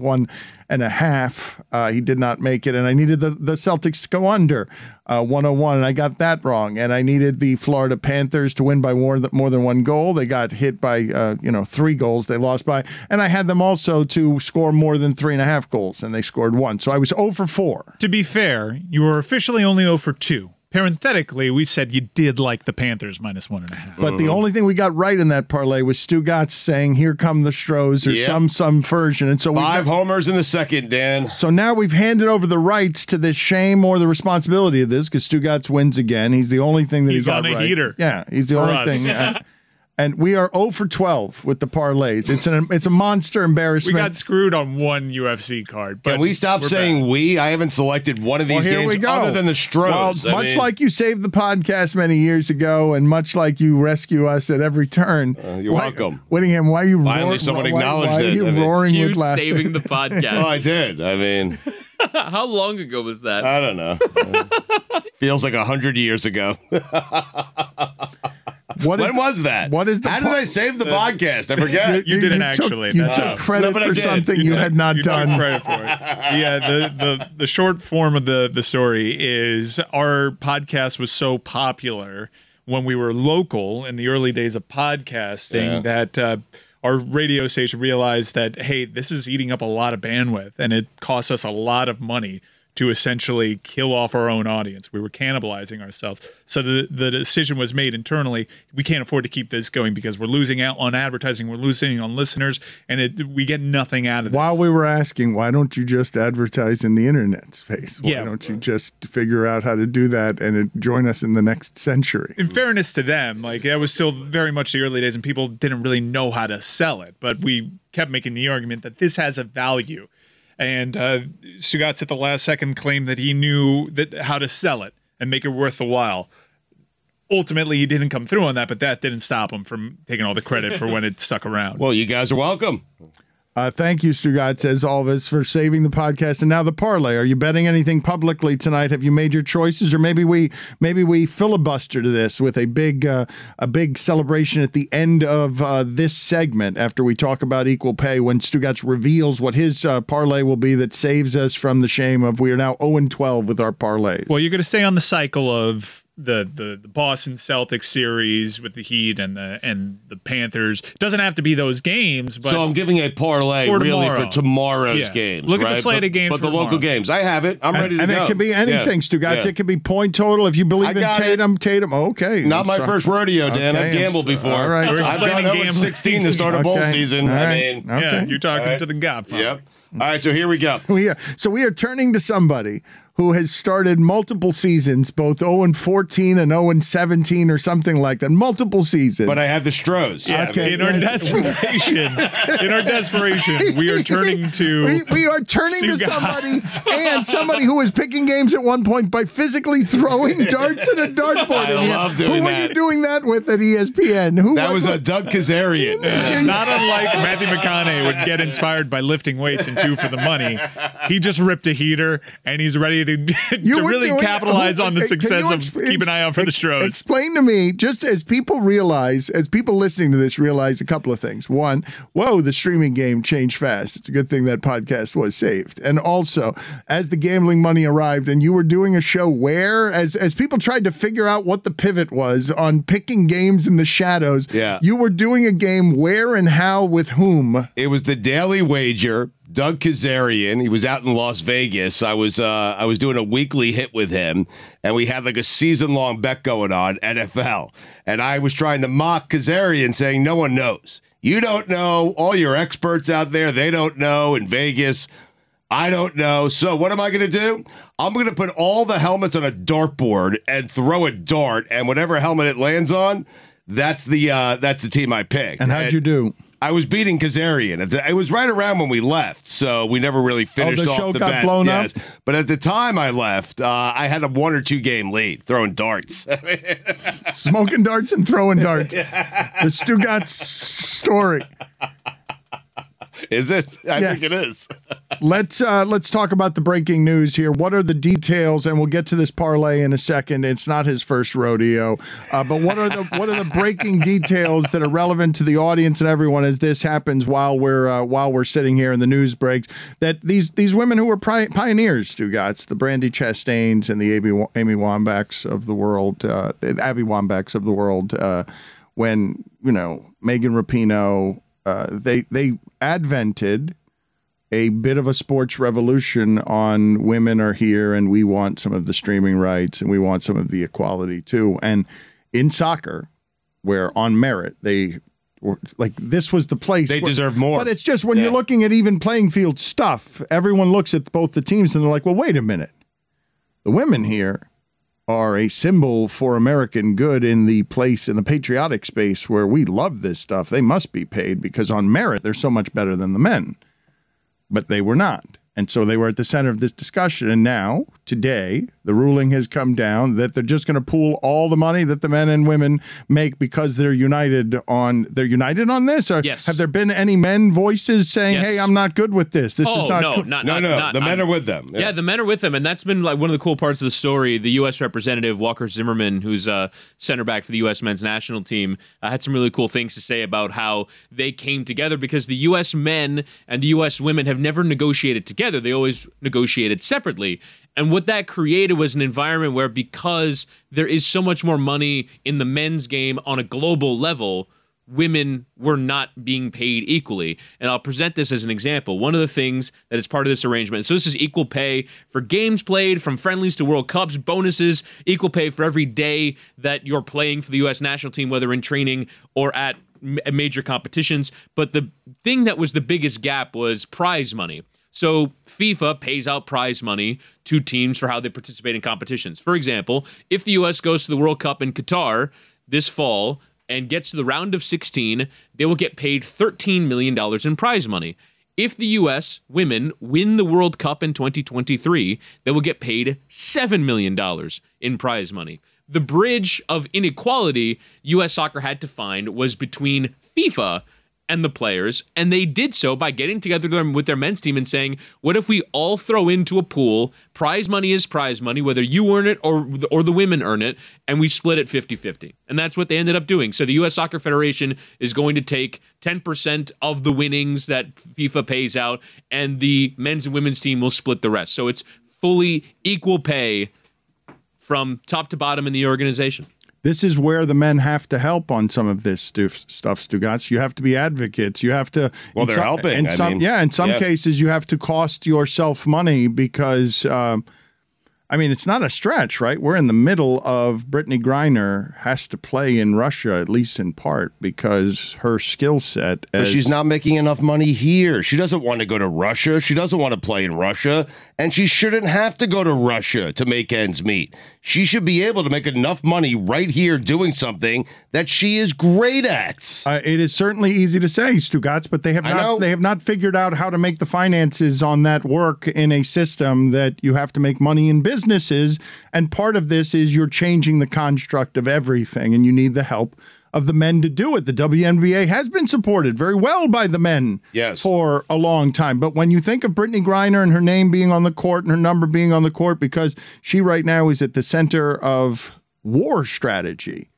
1.5. He did not make it, and I needed the Celtics to go under 101, and I got that wrong. And I needed the Florida Panthers to win by more than 1 goal. They got hit by 3 goals. They lost by, and I had them also to score more than 3.5 goals, and they scored 1. So I was 0 for 4. To be fair, you were officially only 0 for 2. Parenthetically, we said you did like the Panthers minus 1.5. But the only thing we got right in that parlay was Stugats saying, "Here come the Stros," or some version. And so 5 homers in the second, Dan. So now we've handed over the rights to this shame or the responsibility of this because Stugats wins again. He's the only thing that he got right. He's on a heater. Yeah, he's the only thing. And we are 0 for 12 with the parlays. It's a monster embarrassment. We got screwed on 1 UFC card. But can we stop saying back. We? I haven't selected one of these games other than the Stros. Well, much like you saved the podcast many years ago, and much like you rescue us at every turn. You're welcome. Whittingham, why are you finally someone acknowledged why it? Are you roaring with laughter? Saving the podcast. Oh, I did. I mean, how long ago was that? I don't know. Feels like 100 years ago. When was that? What is the How did I save the podcast? I forget. You didn't actually. You took credit for something you had not done. Took credit for it. Yeah, the short form of the story is our podcast was so popular when we were local in the early days of podcasting that our radio station realized that, hey, this is eating up a lot of bandwidth and it costs us a lot of money to essentially kill off our own audience. We were cannibalizing ourselves. So the decision was made internally. We can't afford to keep this going because we're losing out on advertising, we're losing on listeners, and we get nothing out of this. While we were asking, why don't you just advertise in the internet space? Why don't you just figure out how to do that and join us in the next century? In fairness to them, like that was still very much the early days and people didn't really know how to sell it, but we kept making the argument that this has a value. And Stugotz at the last second claimed that he knew how to sell it and make it worth the while. Ultimately, he didn't come through on that, but that didn't stop him from taking all the credit for when it stuck around. Well, you guys are welcome. Thank you, Stugotz, as always, for saving the podcast. And now the parlay. Are you betting anything publicly tonight? Have you made your choices, or maybe we filibuster to this with a big celebration at the end of this segment after we talk about equal pay, when Stugotz reveals what his parlay will be that saves us from the shame of we are now 0-12 with our parlays. Well, you're going to stay on the cycle of the Boston Celtics series with the Heat and the Panthers. It doesn't have to be those games, but so I'm giving a parlay really for tomorrow's games. Look right? at the slate of games, but the local games. I have it. I'm ready to go. And it can be anything, Stugotz. It can be point total. If you believe in Tatum. Okay, not my first rodeo, Dan. I've gambled before. All right, I've gone 0-16 to start a bowl season. Right. Yeah, you're talking to the Godfather. Yep. All right, so here we go. We are turning to somebody who has started multiple seasons, both 0-14 and 0-17 or something like that. Multiple seasons. But I have the Stros. Yeah, okay. In our desperation, we are turning to we are turning to somebody who was picking games at one point by physically throwing darts at a dartboard. I love doing Who that. were you doing that with at ESPN? That was Doug Kazarian. Not unlike Matthew McConaughey would get inspired by lifting weights and two for the money. He just ripped a heater and he's ready to really capitalize on the success of keep an eye out for the Stros. Explain to me, just as people listening to this realize a couple of things. One, whoa, the streaming game changed fast. It's a good thing that podcast was saved. And also, as the gambling money arrived and you were doing a show where, as people tried to figure out what the pivot was on picking games in the shadows, you were doing a game where and how with whom? It was the Daily Wager. Doug Kazarian, he was out in Las Vegas. I was doing a weekly hit with him, and we had like a season-long bet going on, NFL. And I was trying to mock Kazarian, saying, no one knows. You don't know. All your experts out there, they don't know. In Vegas, I don't know. So what am I going to do? I'm going to put all the helmets on a dartboard and throw a dart, and whatever helmet it lands on, that's the team I picked. And how'd you do? I was beating Kazarian. It was right around when we left, so we never really finished the off show the got bet. blown up? But at the time I left, I had a 1 or 2 game lead throwing darts. Smoking darts and throwing darts. The Stugotz story. Is it? I think it is. Let's talk about the breaking news here. What are the details? And we'll get to this parlay in a second. It's not his first rodeo, but what are the breaking details that are relevant to the audience and everyone as this happens while we're sitting here and the news breaks? That these women who were pioneers, Stugotz, the Brandi Chastains and the Amy Wambachs of the world, Abby Wambachs of the world, when Megan Rapinoe. They advented a bit of a sports revolution on women are here and we want some of the streaming rights and we want some of the equality too. And in soccer, where on merit, they were like, this was the place. They deserve more. But it's just when you're looking at even playing field stuff, everyone looks at both the teams and they're like, well, wait a minute. The women here are a symbol for American good in the patriotic space where we love this stuff. They must be paid because on merit, they're so much better than the men. But they were not. And so they were at the center of this discussion. And now, today, the ruling has come down that they're just going to pool all the money that the men and women make because they're united on this? Or yes. Have there been any men voices saying, hey, I'm not good with this? This is not cool. No. The men are with them. Yeah, the men are with them. And that's been like one of the cool parts of the story. The U.S. representative, Walker Zimmerman, who's a center back for the U.S. men's national team, had some really cool things to say about how they came together because the U.S. men and the U.S. women have never negotiated together. They always negotiated separately. And what that created was an environment where, because there is so much more money in the men's game on a global level, women were not being paid equally. And I'll present this as an example. One of the things that is part of this arrangement, so this is equal pay for games played, from friendlies to World Cups, bonuses, equal pay for every day that you're playing for the U.S. national team, whether in training or at major competitions. But the thing that was the biggest gap was prize money. So FIFA pays out prize money to teams for how they participate in competitions. For example, if the U.S. goes to the World Cup in Qatar this fall and gets to the round of 16, they will get paid $13 million in prize money. If the U.S. women win the World Cup in 2023, they will get paid $7 million in prize money. The bridge of inequality U.S. soccer had to find was between FIFA and the players, and they did so by getting together with their men's team and saying, what if we all throw into a pool, prize money is prize money, whether you earn it or the women earn it, and we split it 50-50. And that's what they ended up doing. So the U.S. Soccer Federation is going to take 10% of the winnings that FIFA pays out, and the men's and women's team will split the rest. So it's fully equal pay from top to bottom in the organization. This is where the men have to help on some of this stuff, Stugotz. You have to be advocates. You have to. Well, they're helping. In some cases, you have to cost yourself money because, it's not a stretch, right? We're in the middle of Brittany Griner has to play in Russia, at least in part, because her skill set. But she's not making enough money here. She doesn't want to go to Russia. She doesn't want to play in Russia. And she shouldn't have to go to Russia to make ends meet. She should be able to make enough money right here doing something that she is great at. It is certainly easy to say, Stugotz, but they have not figured out how to make the finances on that work in a system that you have to make money in businesses. And part of this is you're changing the construct of everything, and you need the help of the men to do it. The WNBA has been supported very well by the men for a long time. But when you think of Brittany Griner and her name being on the court and her number being on the court, because she right now is at the center of war strategy,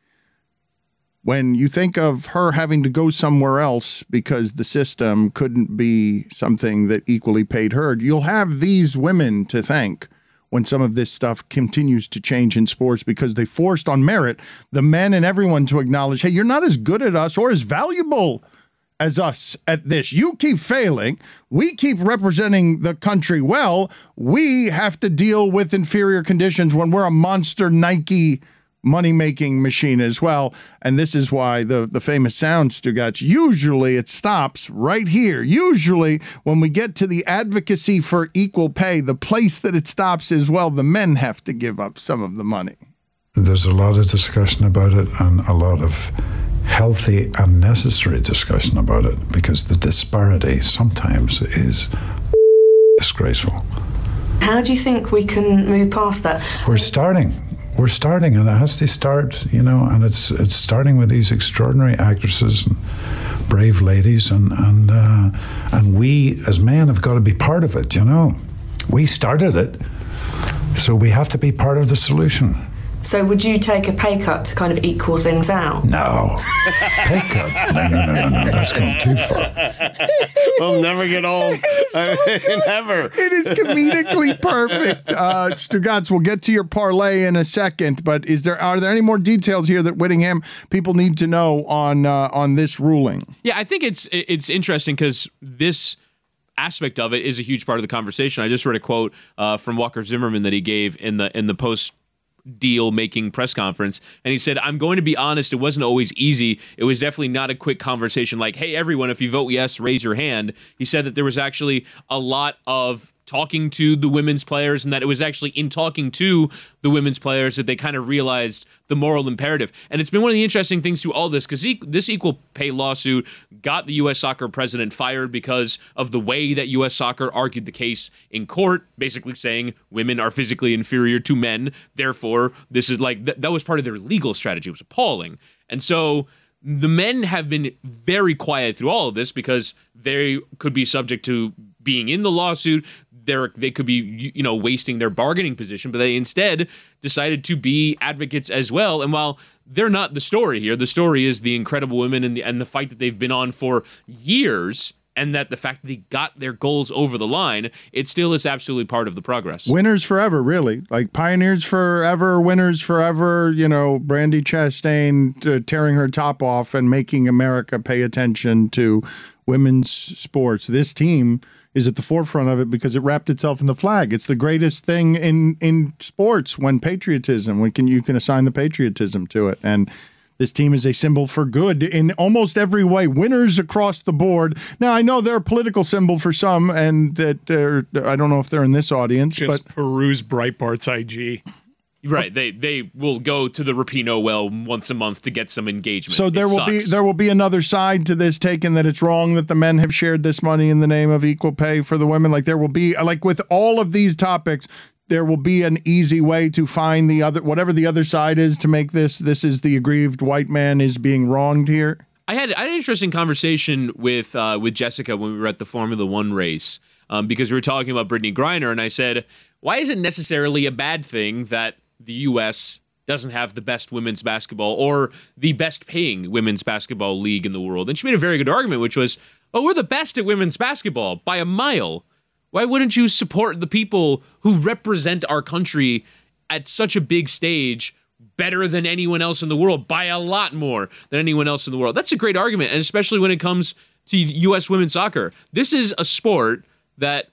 when you think of her having to go somewhere else because the system couldn't be something that equally paid her, you'll have these women to thank when some of this stuff continues to change in sports, because they forced on merit the men and everyone to acknowledge, hey, you're not as good at us or as valuable as us at this. You keep failing. We keep representing the country well. We have to deal with inferior conditions when we're a monster Nike money-making machine as well. And this is why the famous sound, Stugotz, usually it stops right here. Usually when we get to the advocacy for equal pay, the place that it stops is, well, the men have to give up some of the money. There's a lot of discussion about it and a lot of healthy and necessary discussion about it, because the disparity sometimes is disgraceful. How do you think we can move past that? We're starting, and it has to start, and it's starting with these extraordinary actresses and brave ladies, and we as men have got to be part of it. We started it, so we have to be part of the solution. So would you take a pay cut to kind of equal things out? No. Pay cut? No. That's going too far. We'll never get old. Never. It is comedically perfect. Stugotz, we'll get to your parlay in a second, but are there any more details here that Whittingham people need to know on this ruling? Yeah, I think it's interesting because this aspect of it is a huge part of the conversation. I just read a quote from Walker Zimmerman that he gave in the post deal making press conference, and he said, I'm going to be honest, it wasn't always easy. It was definitely not a quick conversation like, hey everyone, if you vote yes, raise your hand. He said that there was actually a lot of talking to the women's players, and that it was actually in talking to the women's players that they kind of realized the moral imperative. And it's been one of the interesting things to all this, because this equal pay lawsuit got the U.S. Soccer president fired because of the way that U.S. Soccer argued the case in court, basically saying women are physically inferior to men. Therefore, this is like, that was part of their legal strategy. It was appalling. And so the men have been very quiet through all of this because they could be subject to being in the lawsuit. They could be, wasting their bargaining position, but they instead decided to be advocates as well. And while they're not the story here, the story is the incredible women and the fight that they've been on for years. and that the fact that they got their goals over the line, it still is absolutely part of the progress. Winners forever, really. Like pioneers forever, winners forever. You know, Brandi Chastain tearing her top off and making America pay attention to women's sports. This team is at the forefront of it because it wrapped itself in the flag. It's the greatest thing in sports when you can assign the patriotism to it. And this team is a symbol for good in almost every way. Winners across the board. Now, I know they're a political symbol for some, and that I don't know if they're in this audience. Just but peruse Breitbart's IG. Right, they will go to the Rapinoe well once a month to get some engagement. So there will be another side to this taken that it's wrong that the men have shared this money in the name of equal pay for the women. Like there will be, like with all of these topics, there will be an easy way to find the other, whatever the other side is, to make this is the aggrieved white man is being wronged here. I had an interesting conversation with Jessica when we were at the Formula One race because we were talking about Brittany Griner, and I said, why is it necessarily a bad thing that the U.S. doesn't have the best women's basketball or the best paying women's basketball league in the world? And she made a very good argument, which was, oh, we're the best at women's basketball by a mile. Why wouldn't you support the people who represent our country at such a big stage better than anyone else in the world, by a lot more than anyone else in the world? That's a great argument, and especially when it comes to U.S. women's soccer. This is a sport that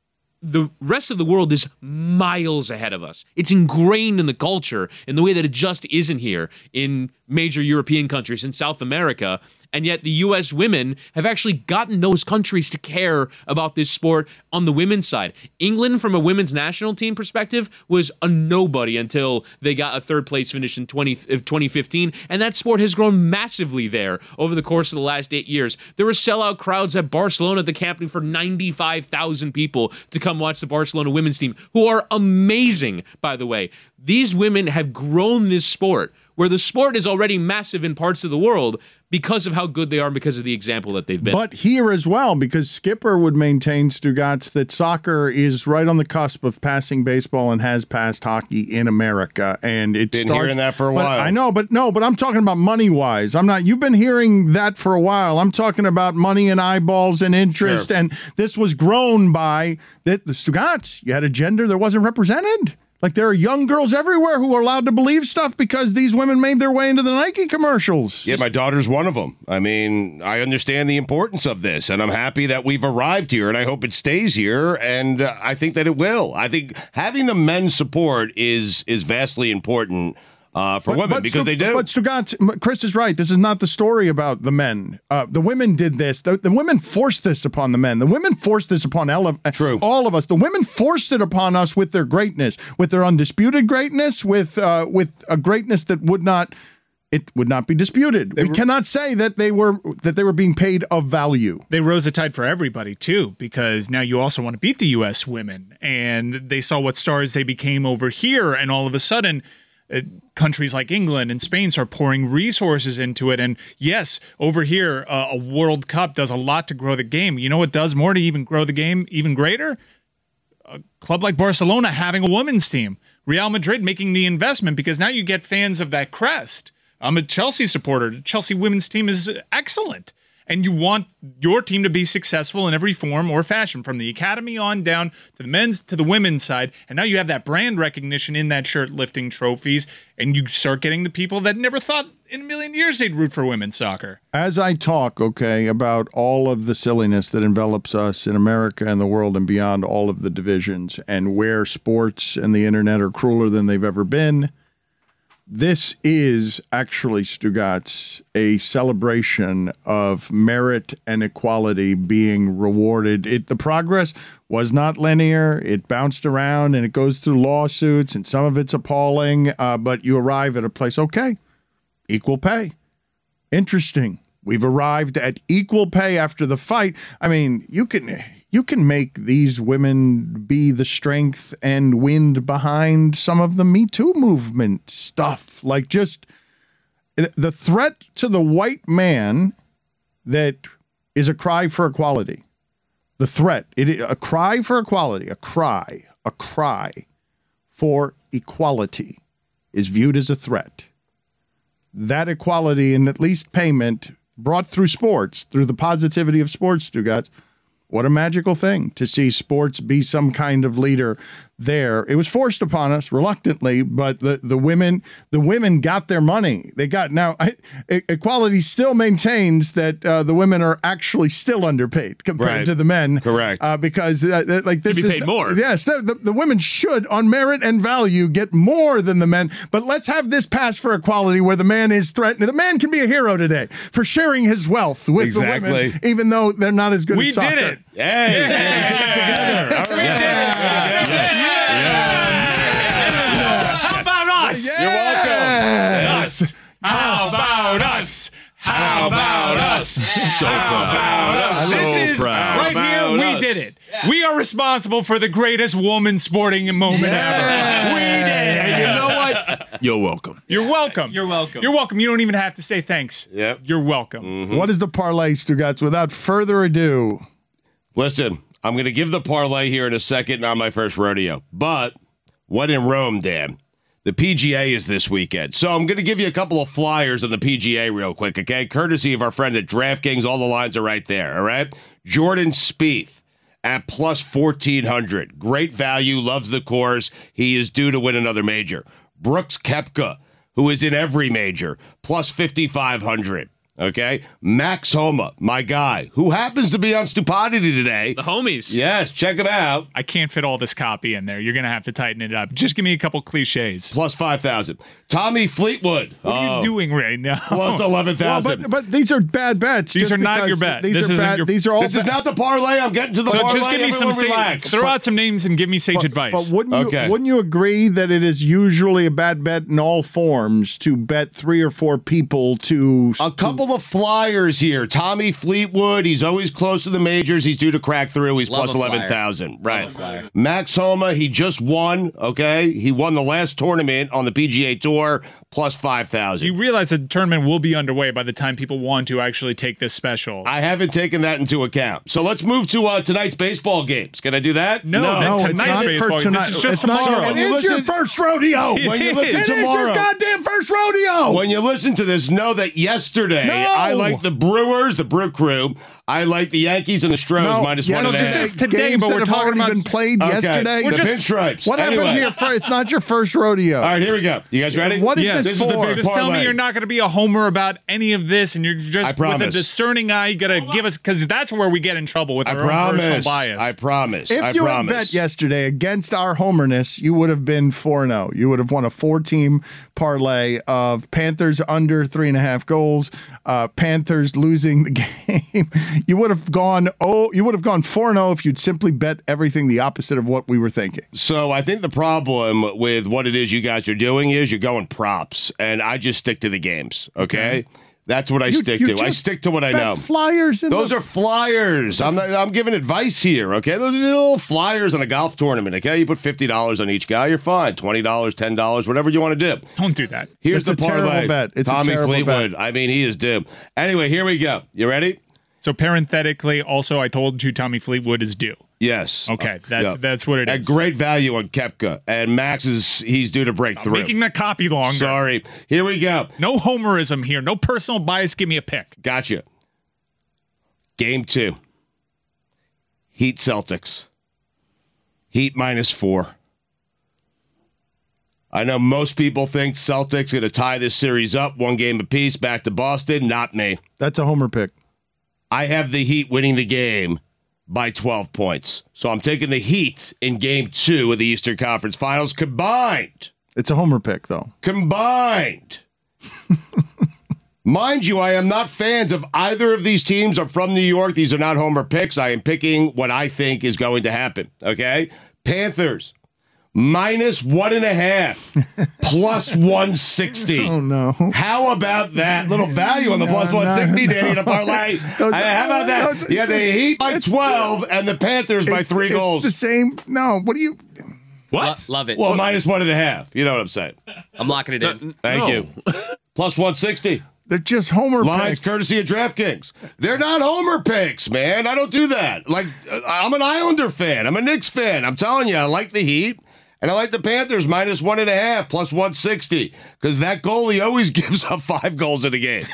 the rest of the world is miles ahead of us. It's ingrained in the culture in the way that it just isn't here in major European countries, in South America. And yet the U.S. women have actually gotten those countries to care about this sport on the women's side. England, from a women's national team perspective, was a nobody until they got a third place finish in 2015. And that sport has grown massively there over the course of the last 8 years. There were sellout crowds at Barcelona at the Camp Nou for 95,000 people to come watch the Barcelona women's team, who are amazing, by the way. These women have grown this sport, where the sport is already massive in parts of the world because of how good they are and because of the example that they've been. But here as well, because Skipper would maintain, Stugatz, that soccer is right on the cusp of passing baseball and has passed hockey in America. And it's been hearing that for a while. I know, but I'm talking about money-wise. You've been hearing that for a while. I'm talking about money and eyeballs and interest. Sure. And this was grown by the Stugatz. You had a gender that wasn't represented. Like, there are young girls everywhere who are allowed to believe stuff because these women made their way into the Nike commercials. Yeah, my daughter's one of them. I mean, I understand the importance of this, and I'm happy that we've arrived here, and I hope it stays here, and I think that it will. I think having the men's support is vastly important for women because they do. But Stugatz, Chris is right. This is not the story about the men. The women did this. The women forced this upon the men. The women forced this upon all of us. The women forced it upon us with their greatness, with their undisputed greatness, with a greatness that would not be disputed. We cannot say that they were being paid of value. They rose the tide for everybody too, because now you also want to beat the U.S. women, and they saw what stars they became over here, and all of a sudden, countries like England and Spain start pouring resources into it. And yes, over here, a World Cup does a lot to grow the game. You know what does more to even grow the game even greater? A club like Barcelona having a women's team. Real Madrid making the investment, because now you get fans of that crest. I'm a Chelsea supporter. The Chelsea women's team is excellent. And you want your team to be successful in every form or fashion, from the academy on down to the men's to the women's side. And now you have that brand recognition in that shirt lifting trophies, and you start getting the people that never thought in a million years they'd root for women's soccer. As I talk, about all of the silliness that envelops us in America and the world and beyond all of the divisions, and where sports and the internet are crueler than they've ever been, this is actually, Stugatz, a celebration of merit and equality being rewarded. The progress was not linear. It bounced around, and it goes through lawsuits, and some of it's appalling, but you arrive at a place, okay, equal pay. Interesting. We've arrived at equal pay after the fight. I mean, you can make these women be the strength and wind behind some of the Me Too movement stuff. Like, just the threat to the white man that is a cry for equality. The threat, a cry for equality, a cry for equality is viewed as a threat. That equality and at least payment brought through sports, through the positivity of sports, Stugotz. What a magical thing to see sports be some kind of leader there. It was forced upon us reluctantly, but the women got their money. They got equality still maintains that the women are actually still underpaid compared to the men. Correct. Because this is paid more. Yes, the women should on merit and value get more than the men. But let's have this pass for equality where the man is threatened. The man can be a hero today for sharing his wealth with the women, even though they're not as good at soccer. We did it. Hey, we did it together. All right. How about us? You're welcome. How about us? How about us? So proud. This is right here. We did it. We are responsible for the greatest woman sporting moment ever. We did it. And you know what? You're welcome. You're welcome. You're welcome. You're welcome. You don't even have to say thanks. Yep. You're welcome. What is the parlay, Stugotz? Without further ado. Listen, I'm going to give the parlay here in a second, not my first rodeo. But when in Rome, Dan, the PGA is this weekend. So I'm going to give you a couple of flyers on the PGA real quick, okay? Courtesy of our friend at DraftKings. All the lines are right there, all right? Jordan Spieth at plus 1,400. Great value, loves the course. He is due to win another major. Brooks Koepka, who is in every major, plus 5,500. Okay, Max Homa, my guy, who happens to be on Stupidity today. The homies. Yes, check him out. I can't fit all this copy in there. You're going to have to tighten it up. Just give me a couple cliches. Plus 5,000. Tommy Fleetwood. What are you doing right now? Plus 11,000. Well, but these are bad bets. These are not your bet. These are bad. These are all. This is not the parlay. I'm getting to the parlay. So just give me some relax. throw out some names and give me sage advice. But wouldn't you agree that it is usually a bad bet in all forms to bet 3 or 4 people to a couple of flyers here? Tommy Fleetwood, he's always close to the majors. He's due to crack through. He's plus 11,000. Right. Max Homa, he just won. Okay, he won the last tournament on the PGA Tour, plus 5,000. You realize the tournament will be underway by the time people want to actually take this special. I haven't taken that into account. So let's move to tonight's baseball games. Can I do that? No, it's not for tonight. This is just it's tomorrow. Not, it is your first rodeo. When you listen tomorrow, it is your goddamn first rodeo. When you listen to this, know that yesterday I like the Brewers, the Brew Crew. I like the Yankees and the Stros minus 1.5. This is today, games but we're that have talking already about been played yesterday. The Pinstripes. What happened here? It's not your first rodeo. All right, here we go. You guys ready? What is this for? Is the big just tell me parlay. you're not going to be a homer about any of this, and you're just with a discerning eye. You got to give us, because that's where we get in trouble with our own personal bias. I promise. If you had bet yesterday against our homerness, you would have been 4-0. You would have won a 4-team parlay of Panthers under 3.5 goals, Panthers losing the game. You would have gone 4-0 if you'd simply bet everything the opposite of what we were thinking. So I think the problem with what it is you guys are doing is you're going props, and I just stick to the games. Okay. That's what I stick to. I stick to what I know. Flyers. Those are flyers. I'm giving advice here. Okay, those are little flyers on a golf tournament. Okay, you put $50 on each guy, you're fine. $20, $10, whatever you want to do. Don't do that. Here's It's the a parlay. terrible bet. It's Tommy a terrible Fleetwood. bet. I mean, he is due. Anyway, here we go. You ready? So parenthetically, also, I told you Tommy Fleetwood is due. Yes. Okay, that's what it is. At great value on Koepka, and Max he's due to break through. Making the copy longer. Sorry. Here we go. No homerism here. No personal bias. Give me a pick. Gotcha. Game 2. Heat Celtics. Heat -4. I know most people think Celtics going to tie this series up 1 game apiece back to Boston. Not me. That's a homer pick. I have the Heat winning the game by 12 points. So I'm taking the Heat in Game 2 of the Eastern Conference Finals combined. It's a homer pick, though. Combined. Mind you, I am not fans of either of these teams. I'm from New York. These are not homer picks. I am picking what I think is going to happen. Okay? Panthers. -1.5, plus 160. Oh, no. How about that? Little value on the plus 160, Danny, in a parlay. How about that? Yeah, the Heat by 12 and the Panthers by 3 goals. It's the same. No, what do you... What? Love it. Well, -1.5. You know what I'm saying. I'm locking it in. Thank you. Plus 160. They're just homer Lines picks. courtesy of DraftKings. They're not homer picks, man. I don't do that. Like, I'm an Islander fan. I'm a Knicks fan. I'm telling you, I like the Heat. And I like the Panthers minus 1.5, plus 160, because that goalie always gives up 5 goals in a game.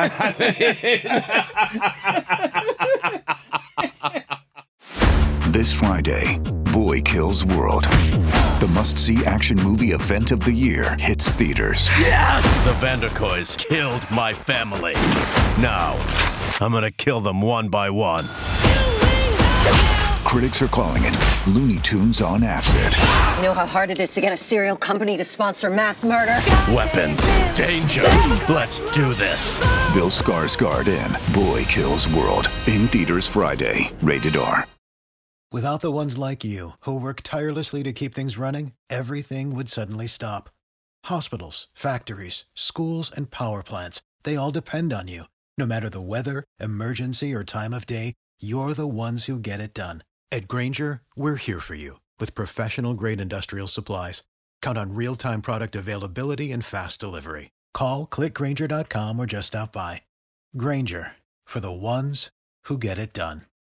This Friday, Boy Kills World. The must-see action movie event of the year hits theaters. Yes! The Vanderkoys killed my family. Now, I'm gonna kill them one by one. Critics are calling it Looney Tunes on acid. You know how hard it is to get a serial company to sponsor mass murder? Weapons, danger. Let's do this. Bill Skarsgård in Boy Kills World. In theaters Friday. Rated R. Without the ones like you, who work tirelessly to keep things running, everything would suddenly stop. Hospitals, factories, schools, and power plants, they all depend on you. No matter the weather, emergency, or time of day, you're the ones who get it done. At Grainger, we're here for you with professional-grade industrial supplies. Count on real-time product availability and fast delivery. Call, click Grainger.com, or just stop by. Grainger, for the ones who get it done.